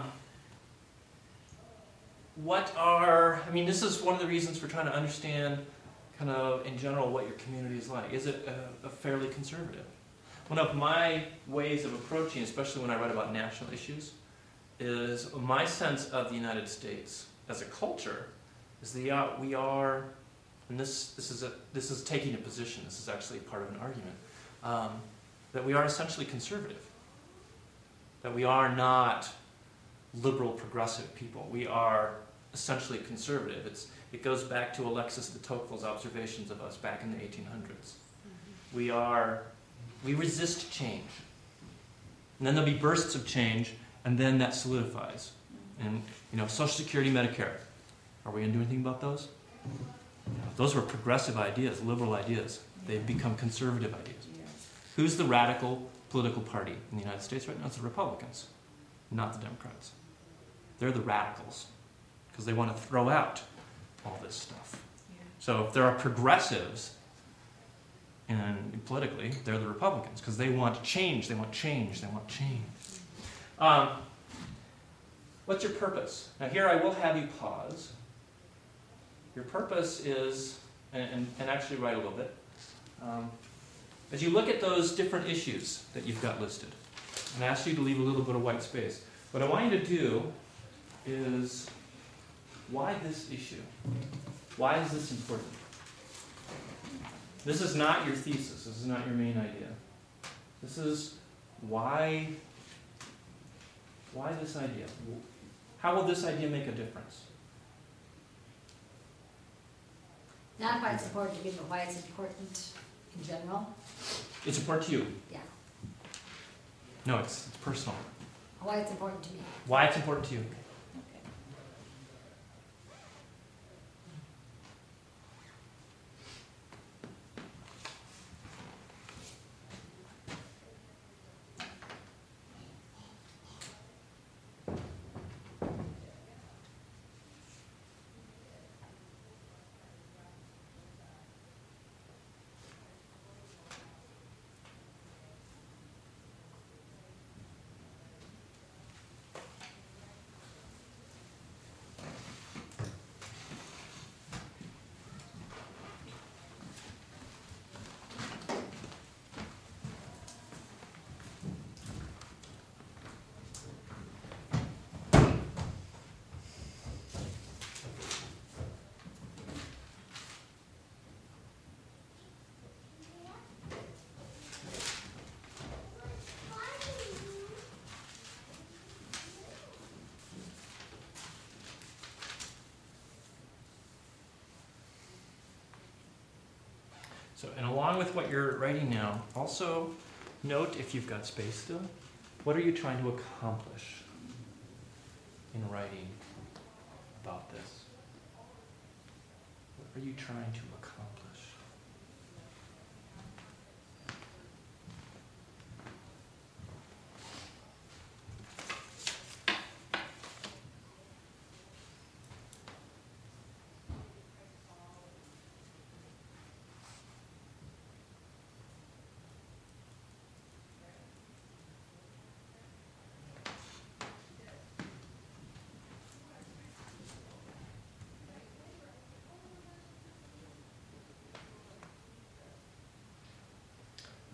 what are, I mean, this is one of the reasons for trying to understand kind of, in general, what your community is like. Is it a, a fairly conservative? One of my ways of approaching, especially when I write about national issues, is my sense of the United States as a culture is that uh, we are, and this, this, is a, this is taking a position, this is actually part of an argument, um, that we are essentially conservative. That we are not liberal, progressive people. We are essentially conservative. It's, it goes back to Alexis de Tocqueville's observations of us back in the eighteen hundreds. Mm-hmm. We are, we resist change. And then there'll be bursts of change, and then that solidifies. And, you know, Social Security, Medicare. Are we going to do anything about those? Those were progressive ideas, liberal ideas. They've become conservative ideas. Who's the radical political party in the United States right now? It's the Republicans, not the Democrats. They're the radicals, because they want to throw out all this stuff. So if there are progressives in, politically, they're the Republicans, because they want change, they want change, they want change. Um, what's your purpose? Now here I will have you pause. Your purpose is, and, and, and actually write a little bit, um, as you look at those different issues that you've got listed, and I ask you to leave a little bit of white space, what I want you to do is, why this issue? Why is this important? This is not your thesis. This is not your main idea. This is why, why this idea? How will this idea make a difference? Not why it's important to me, but why it's important in general. It's important to you. Yeah. No, it's, it's personal. Why it's important to me. Why it's important to you. So, and along with what you're writing now, also note, if you've got space still, what are you trying to accomplish in writing about this? What are you trying to accomplish?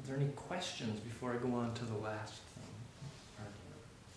Are there any questions before I go on to the last um, argument?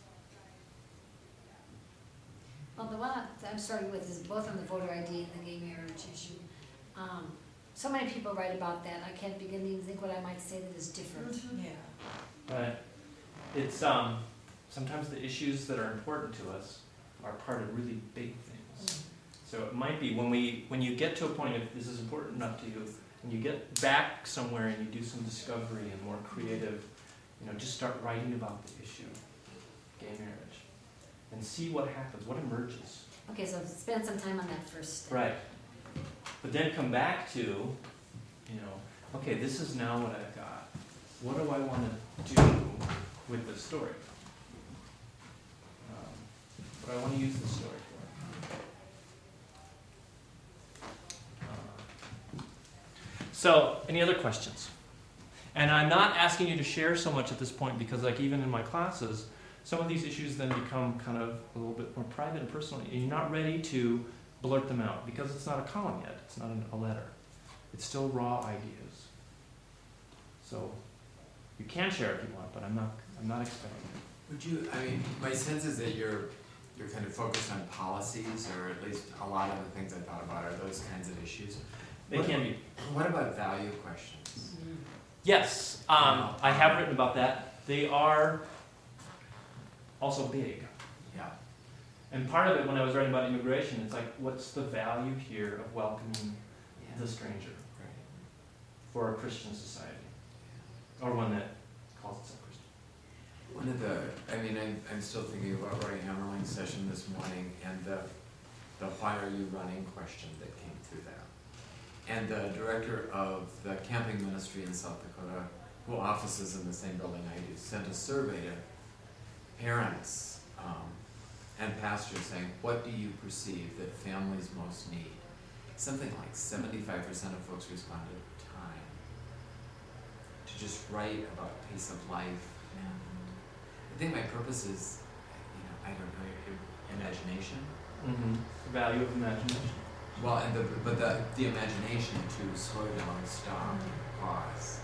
Well, the one I- I'm starting with is both on the voter I D and the gay marriage issue. Um, so many people write about that, I can't begin to even think what I might say that is different. Yeah. Right. It's um, sometimes the issues that are important to us are part of really big things. So it might be when we when you get to a point of this is important enough to you, and you get back somewhere and you do some discovery and more creative, you know, just start writing about the issue, gay marriage, and see what happens, what emerges. Okay, so spend some time on that first step. Right. But then come back to, you know, okay, this is now what I've got. What do I want to do with this story? Um, what do I want to use this story for? Uh, so, any other questions? And I'm not asking you to share so much at this point because, like, even in my classes, some of these issues then become kind of a little bit more private and personal, and you're not ready to blurt them out because it's not a column yet. It's not a letter. It's still raw ideas. So you can share if you want, but I'm not. I'm not expecting it. Would you, I mean, my sense is that you're, you're kind of focused on policies, or at least a lot of the things I thought about are those kinds of issues. They What- can be. What about value questions? Yes, um, I have written about that. They are also big. Yeah. And part of it, when I was writing about immigration, it's like, what's the value here of welcoming Yeah. the stranger Right. for a Christian society, or one that calls itself Christian? One of the, I mean, I'm, I'm still thinking about Roy Hammerling's session this morning and the, the why are you running question that came through that. And the director of the camping ministry in South Dakota, who offices in the same building I do, sent a survey to parents um, and pastors saying, what do you perceive that families most need? Something like seventy-five percent of folks responded time. To just write about pace of life. I think my purpose is, you know, I don't know, i- imagination. Mm-hmm. The value of imagination. Well, and the, but the, the imagination to slow down, stop, pause,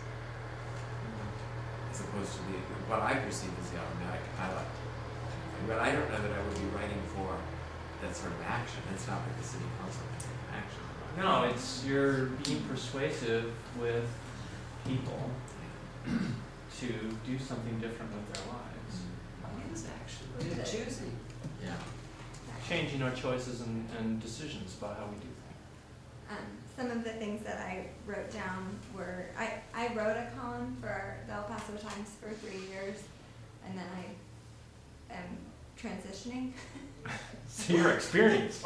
as opposed to the, what I perceive as the automatic pilot. But I don't know that I would be writing for that sort of action. It's not like the city council can take action. No, it's you're being persuasive with people to do something different with their lives. It is actually, you're choosing. Yeah. Changing our choices and, and decisions about how we do things. Um, some of the things that I wrote down were, I, I wrote a column for the El Paso Times for three years, and then I am transitioning. So your experience.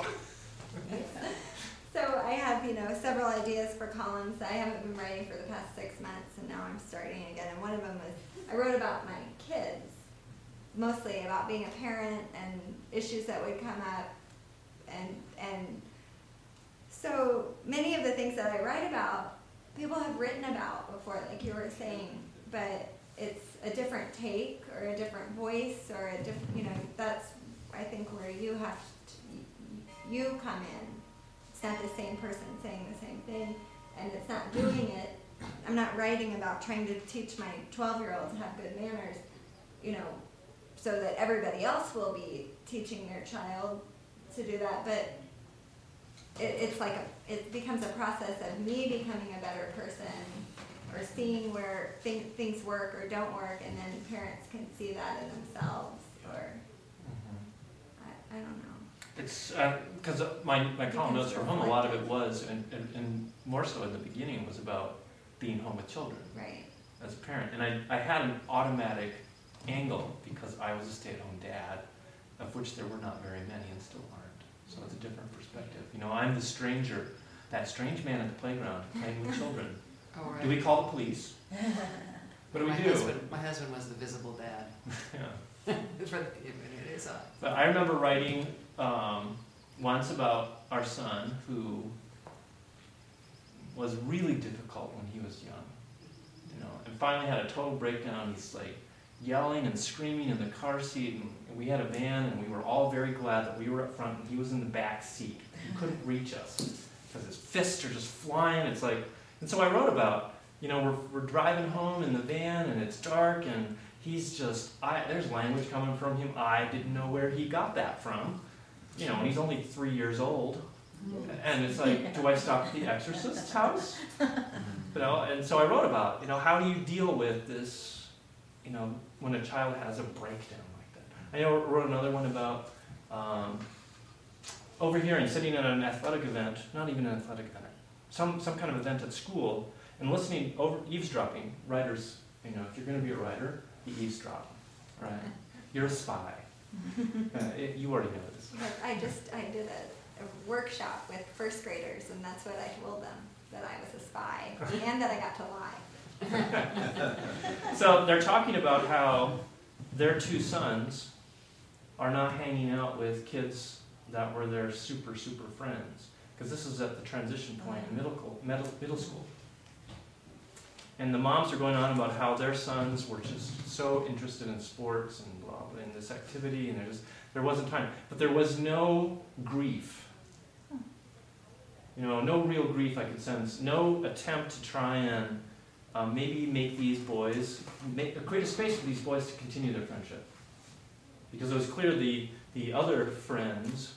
So I have, you know, several ideas for columns. I haven't been writing for the past six months, and now I'm starting again. And one of them was, I wrote about my kids, mostly about being a parent and issues that would come up, and and so many of the things that I write about, people have written about before, like you were saying, but it's a different take or a different voice or a different, you know, that's I think where you have to, you come in. It's not the same person saying the same thing, and it's not doing it. I'm not writing about trying to teach my twelve-year-old to have good manners, you know, so that everybody else will be teaching their child to do that. But it, it's like a, it becomes a process of me becoming a better person, or seeing where th- things work or don't work, and then parents can see that in themselves. Or I, I don't know. It's because uh, my, my column notes from home, a lot of it was, and, and, and more so in the beginning, was about being home with children Right. as a parent. And I, I had an automatic angle because I was a stay-at-home dad, of which there were not very many and still aren't. So it's a different perspective. You know, I'm the stranger, that strange man at the playground playing with children. Oh, right. Do we call the police? What do we my do? Husband, my husband was the visible dad. Yeah. It's for the, it, it is odd. But I remember writing um, once about our son who was really difficult when he was young, you know, and finally had a total breakdown. He's like yelling and screaming in the car seat, and we had a van, and we were all very glad that we were up front and he was in the back seat. He couldn't reach us because his fists are just flying. It's like, and so I wrote about you know, we're, we're driving home in the van and it's dark and he's just, I, there's language coming from him. I didn't know where he got that from. You know, and he's only three years old. And it's like, do I stop at the exorcist's house? You know, and so I wrote about, you know, how do you deal with this, you know, when a child has a breakdown like that. I know I wrote another one about um, overhearing, sitting at an athletic event, not even an athletic event, some, some kind of event at school, and listening, over eavesdropping. Writers, you know, if you're going to be a writer, you eavesdrop, right? You're a spy. Uh, it, you already know this. But I just, I did a, a workshop with first graders, and that's what I told them, that I was a spy, and that I got to lie. So they're talking about how their two sons are not hanging out with kids that were their super, super friends. Because this is at the transition point in middle, middle, middle school. And the moms are going on about how their sons were just so interested in sports and blah, blah, in this activity, and there just there wasn't time. But there was no grief. You know, no real grief I could sense. No attempt to try and um, maybe make these boys, make, create a space for these boys to continue their friendship. Because it was clear the, the other friends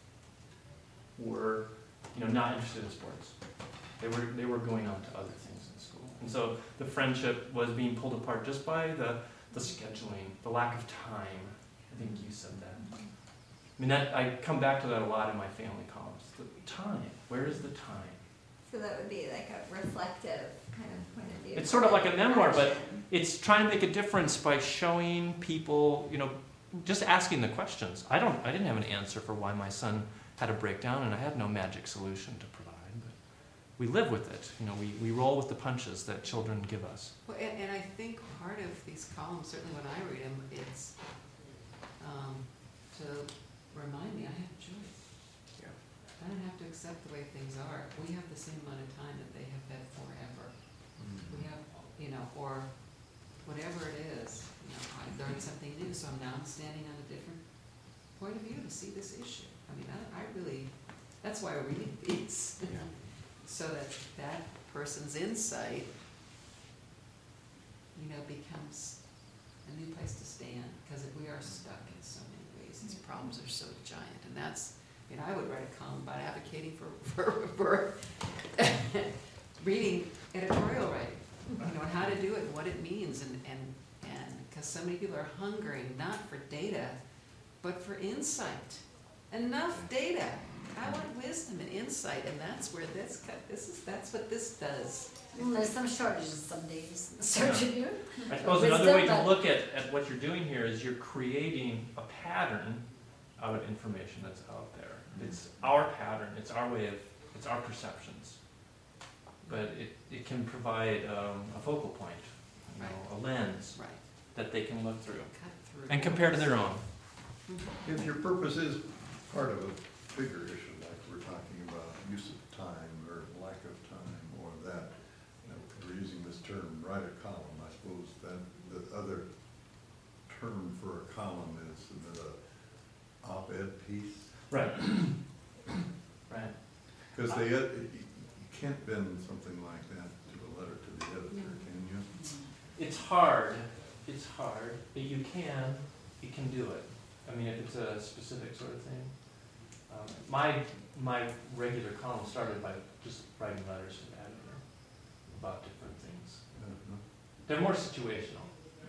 were, you know, not interested in sports. They were, they were going on to other things. And so the friendship was being pulled apart just by the, the scheduling, the lack of time. I think you said that. I mean, that, I come back to that a lot in my family columns. The time. Where is the time? So that would be like a reflective kind of point of view. It's sort of like a memoir, but it's trying to make a difference by showing people, you know, just asking the questions. I don't, I didn't have an answer for why my son had a breakdown, and I had no magic solution to provide. We live with it. You know, we, we roll with the punches that children give us. Well, and, and I think part of these columns, certainly when I read them, it's um, to remind me I have a choice. Yeah. I don't have to accept the way things are. We have the same amount of time that they have had forever. Mm-hmm. We have, you know, or whatever it is. You know, I learned something new, so I'm now standing on a different point of view to see this issue. I mean, I, I really, that's why I read these. Yeah. So that that person's insight, you know, becomes a new place to stand, because we are stuck in so many ways. These problems are so giant, and that's, you know, I would write a column about advocating for, for, for reading editorial writing, you know, and how to do it and what it means, and, and, and, because so many people are hungering, not for data, but for insight. Enough data. I want wisdom and insight, and that's where this cut, this is, that's what this does. Well, there's some shortages some days. Searching you. I suppose another way to look at, at what you're doing here is you're creating a pattern out of information that's out there. It's our pattern, it's our way of, it's our perceptions. But it, it can provide um, a focal point, you know, a lens Right. that they can look through Cut through. and compare to their own. Mhm. If your purpose is part of a bigger issue, like we're talking about use of time or lack of time or that, you know, we're using this term, write a column, I suppose that the other term for a column is the op-ed piece. Right. Right. Because they, ed- you you can't bend something like that to a letter to the editor, can you? It's hard, it's hard, but you can, you can do it. I mean, if it's a specific sort of thing. Um, my, my regular column started by just writing letters to the editor about different things. Uh-huh. They're more situational.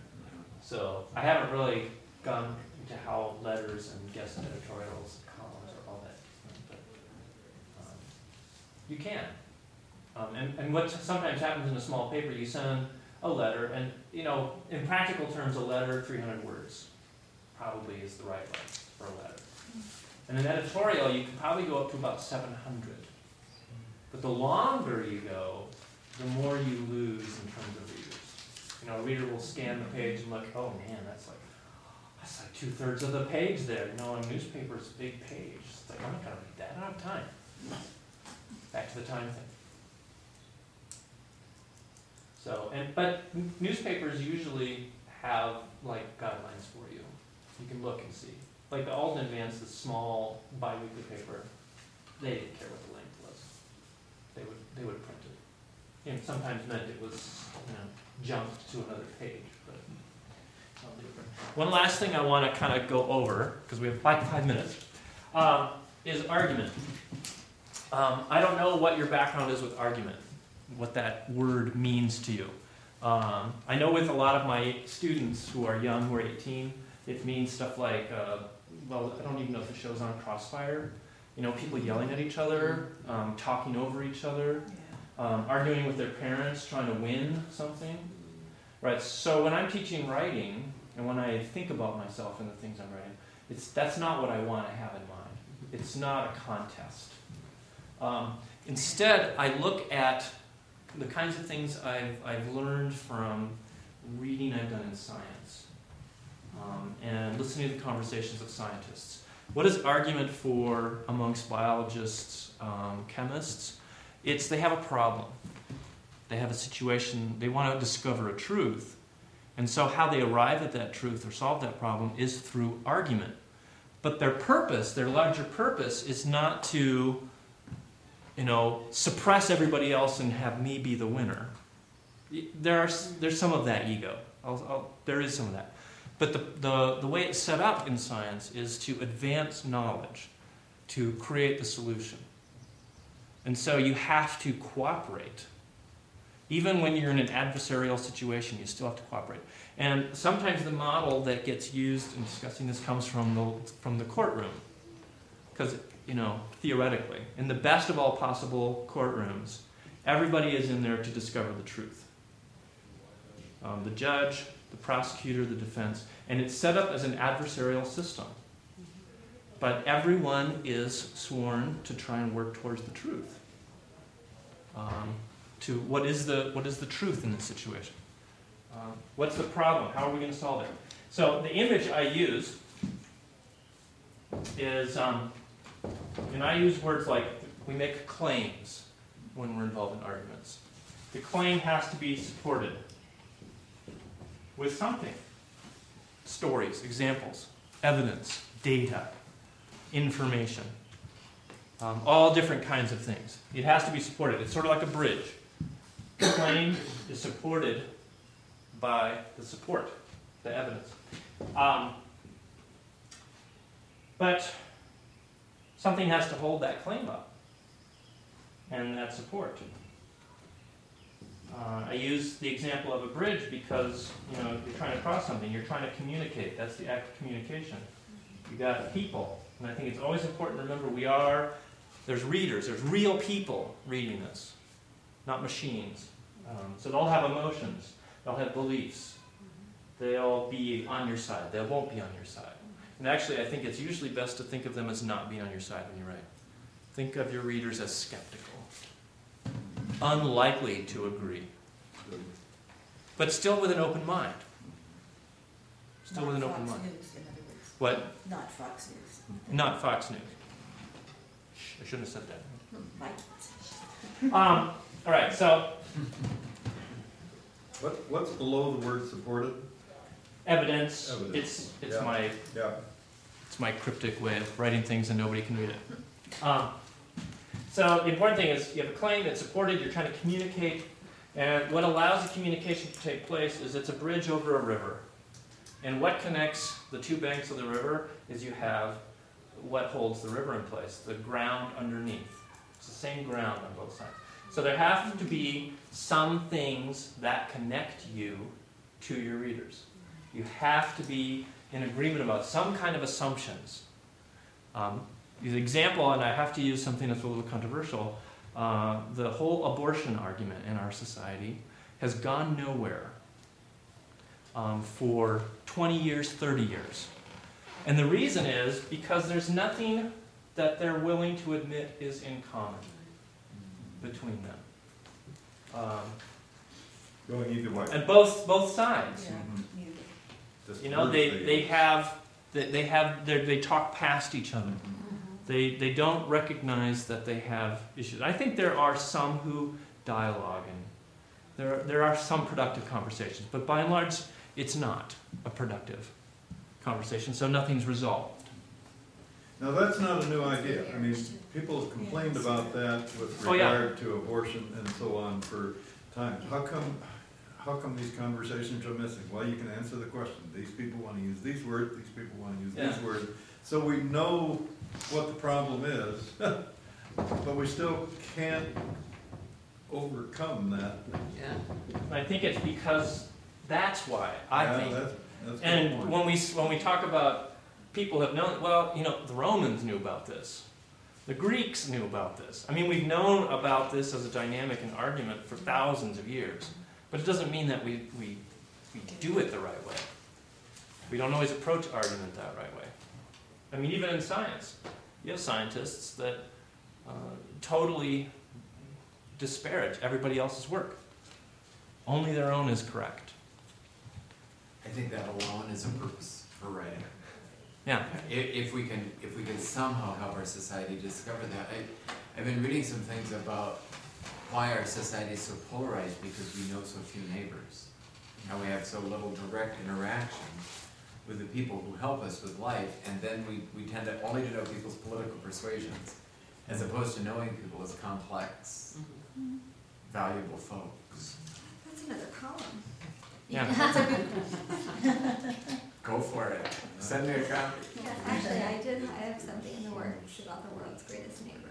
So I haven't really gone into how letters and guest editorials, columns are all that different, but um, you can. Um, and, and what sometimes happens in a small paper, you send a letter, and you know, in practical terms, a letter, three hundred words, probably is the right length for a letter. In an editorial, you can probably go up to about seven hundred. But the longer you go, the more you lose in terms of readers. You know, a reader will scan the page and look, oh man, that's like, that's like two thirds of the page there. You know, a newspaper is a big page. It's like, I'm not gonna read that, I don't have time. Back to the time thing. So, and, but n- newspapers usually have like guidelines for you. You can look and see. Like the Alden Advance, the small bi-weekly paper, they didn't care what the length was. They would, they would print it. and sometimes meant it was, you know, jumped to another page. But I'll leave it. One last thing I want to kind of go over, because we have five, five minutes, um, is argument. Um, I don't know what your background is with argument, what that word means to you. Um, I know with a lot of my students who are young, who are eighteen, it means stuff like, uh, well, I don't even know if the show's on Crossfire. You know, people yelling at each other, um, talking over each other, Yeah. um, arguing with their parents, trying to win something. Right. So when I'm teaching writing, and when I think about myself and the things I'm writing, it's that's not what I want to have in mind. It's not a contest. Um, instead, I look at the kinds of things I've, I've learned from reading I've done in science, um, and listening to the conversations of scientists. What is argument for amongst biologists, um, chemists? It's they have a problem. They have a situation, they want to discover a truth. And so how they arrive at that truth or solve that problem is through argument. But their purpose, their larger purpose, is not to, you know, suppress everybody else and have me be the winner. There are there's some of that ego. I'll, I'll, there is some of that. But the, the, the way it's set up in science is to advance knowledge, to create the solution. And so you have to cooperate. Even when you're in an adversarial situation, you still have to cooperate. And sometimes the model that gets used in discussing this comes from the, from the courtroom. Because, you know, theoretically, in the best of all possible courtrooms, everybody is in there to discover the truth. Um, the judge, the prosecutor, the defense. And it's set up as an adversarial system. But everyone is sworn to try and work towards the truth. Um, to what is the what is the truth in this situation? Um, what's the problem? How are we going to solve it? So the image I use is, um, and I use words like, we make claims when we're involved in arguments. The claim has to be supported with something. Stories, examples, evidence, data, information. Um, all different kinds of things. It has to be supported. It's sort of like a bridge. The claim is supported by the support, the evidence. Um, but something has to hold that claim up and that support. Uh, I use the example of a bridge because, you know, you're trying to cross something. You're trying to communicate. That's the act of communication. You got people. And I think it's always important to remember we are, there's readers, there's real people reading this, not machines. Um, so they'll have emotions, they'll have beliefs, they'll be on your side, they won't be on your side. And actually, I think it's usually best to think of them as not being on your side when you write. Think of your readers as skeptical, unlikely to agree, but still with an open mind. Still with an open mind. Not Fox News, in other words. What? Not Fox News. Not Fox News. Shh, I shouldn't have said that. Mike. Um, all right, so What, what's below the word supported? evidence. Evidence. It's it's Yeah. my Yeah. it's my cryptic way of writing things and nobody can read it. Um, so the important thing is you have a claim that's supported. You're trying to communicate, and what allows the communication to take place is it's a bridge over a river. And what connects the two banks of the river is you have what holds the river in place, the ground underneath. It's the same ground on both sides. So there have to be some things that connect you to your readers. You have to be in agreement about some kind of assumptions. Um, the example, and I have to use something that's a little controversial, uh, the whole abortion argument in our society has gone nowhere um, for twenty years, thirty years. And the reason is because there's nothing that they're willing to admit is in common between them. Um, Going either way. and both both sides. Yeah, Mhm. neither. Just You know, words they, they have they, they have they they talk past each other. They they don't recognize that they have issues. I think there are some who dialogue and there there are some productive conversations, but by and large, it's not a productive conversation. So nothing's resolved. Now, that's not a new idea. I mean, people have complained about that with Oh, yeah. regard to abortion and so on for times, how come, how come these conversations are missing? Well, you can answer the question, these people wanna use these words, these people wanna use these Yeah. words. So we know what the problem is, but we still can't overcome that. Yeah. I think it's because that's why, I Yeah, think. that's- that's a good And point. when we, when we talk about people have known, well, you know, the Romans knew about this. The Greeks knew about this. I mean, we've known about this as a dynamic and argument for thousands of years. But it doesn't mean that we, we, we do it the right way. We don't always approach argument that right way. I mean, even in science, you have scientists that uh, totally disparage everybody else's work. Only their own is correct. I think that alone is a purpose for writing. Yeah. If, if we can, if we can somehow help our society discover that. I, I've been reading some things about why our society is so polarized, because we know so few neighbors. How we have so little direct interaction with the people who help us with life, and then we, we tend to only to know people's political persuasions, as opposed to knowing people as complex, Mhm. valuable folks. That's another column. Yeah. Go for it. Send me a copy. Yes, actually, I did, I have something in the works about the world's greatest neighbor.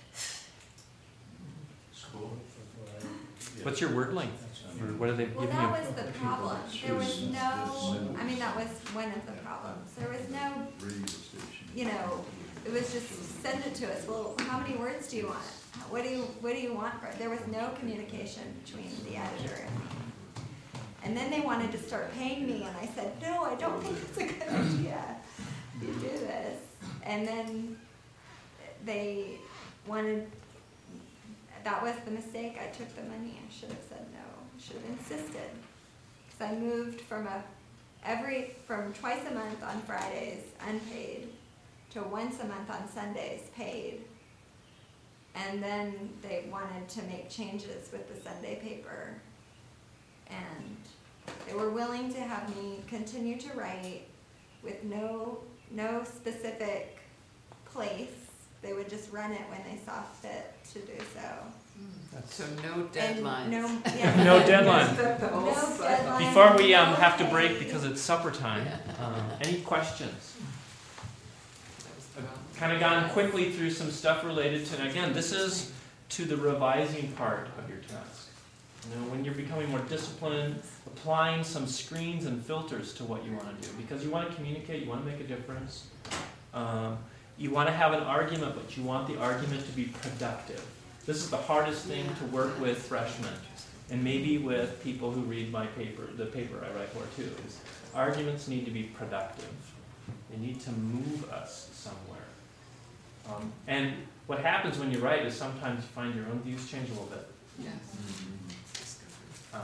Cool. What's your word length? Or what are they Well, giving that you? was the problem. There was no, I mean, that was one of the problems. There was no, Radio station. you know, it was just send it to us. Well, how many words do you want? What do you, what do you want for it? There was no communication between the editor and me. And then they wanted to start paying me, and I said, no, I don't think it's a good idea to do this. And then they wanted, that was the mistake. I took the money. I should have said no. I should have insisted. Because I moved from a, every, from twice a month on Fridays, unpaid, to once a month on Sundays, paid. And then they wanted to make changes with the Sunday paper. And they were willing to have me continue to write with no, no specific place. They would just run it when they saw fit to do so. So no And deadlines. no, yeah. No deadline. No deadline. Before we um, no have to pay. break because it's supper time, um, any questions? That was the problem. Kind of gone quickly through some stuff related to, and again, this is to the revising part of your task. You know, when you're becoming more disciplined, applying some screens and filters to what you want to do, because you want to communicate, you want to make a difference. Um, you want to have an argument, but you want the argument to be productive. This is the hardest thing to work with freshmen, and maybe with people who read my paper, the paper I write for too, is arguments need to be productive. They need to move us somewhere. Um, and what happens when you write is sometimes you find your own views change a little bit. Yes. Um,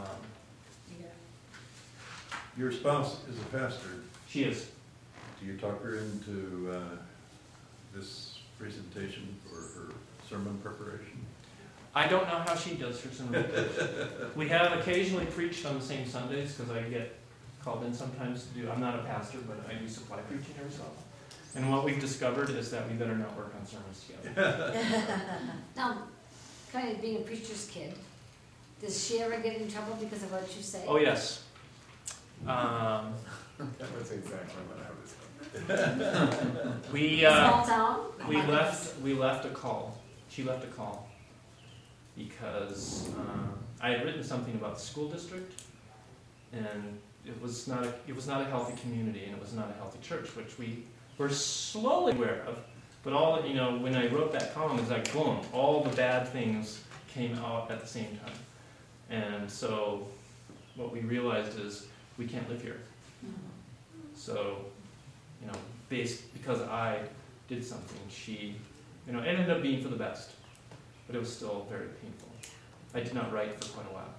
Your spouse is a pastor. she is. Do you talk her into uh, this presentation for her sermon preparation? I don't know how she does her sermon. We have occasionally preached on the same Sundays because I get called in sometimes to do, I'm not a pastor, but I do supply preaching every so often. And what we've discovered is that we better not work on sermons together. Now, kind of being a preacher's kid, does she ever get in trouble because of what you say? Oh, yes. Um, That was exactly what I was hoping. we, uh, Small town? Oh we my left, we left a call. She left a call because uh, I had written something about the school district, and it was not a, it was not a healthy community, and it was not a healthy church, which we were slowly aware of. But all, you know, when I wrote that column, it was like boom, all the bad things came out at the same time. And so what we realized is we can't live here. So, you know, based, because I did something, she, you know, it ended up being for the best, but it was still very painful. I did not write for quite a while.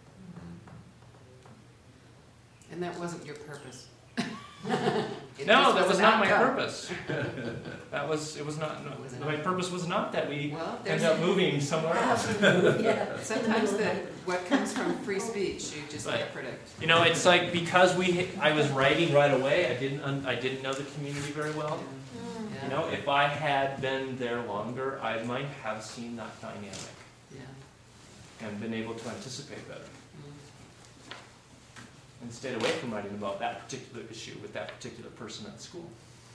And that wasn't your purpose. It No, just that was an not my outcome. purpose. That was, it was not, no, Was it my not? purpose was not that we Well, end there's, up moving somewhere else. Yeah. sometimes the, what comes from free speech, you just Right. can't predict. You know, it's like because we, I was writing right away, I didn't, un- I didn't know the community very well. Yeah. You know, if I had been there longer, I might have seen that dynamic. Yeah. and been able to anticipate better Mm. and stayed away from writing about that particular issue with that particular person at school.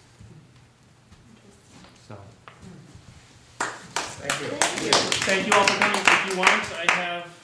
So, Thank you. thank you all for coming. If you want, I have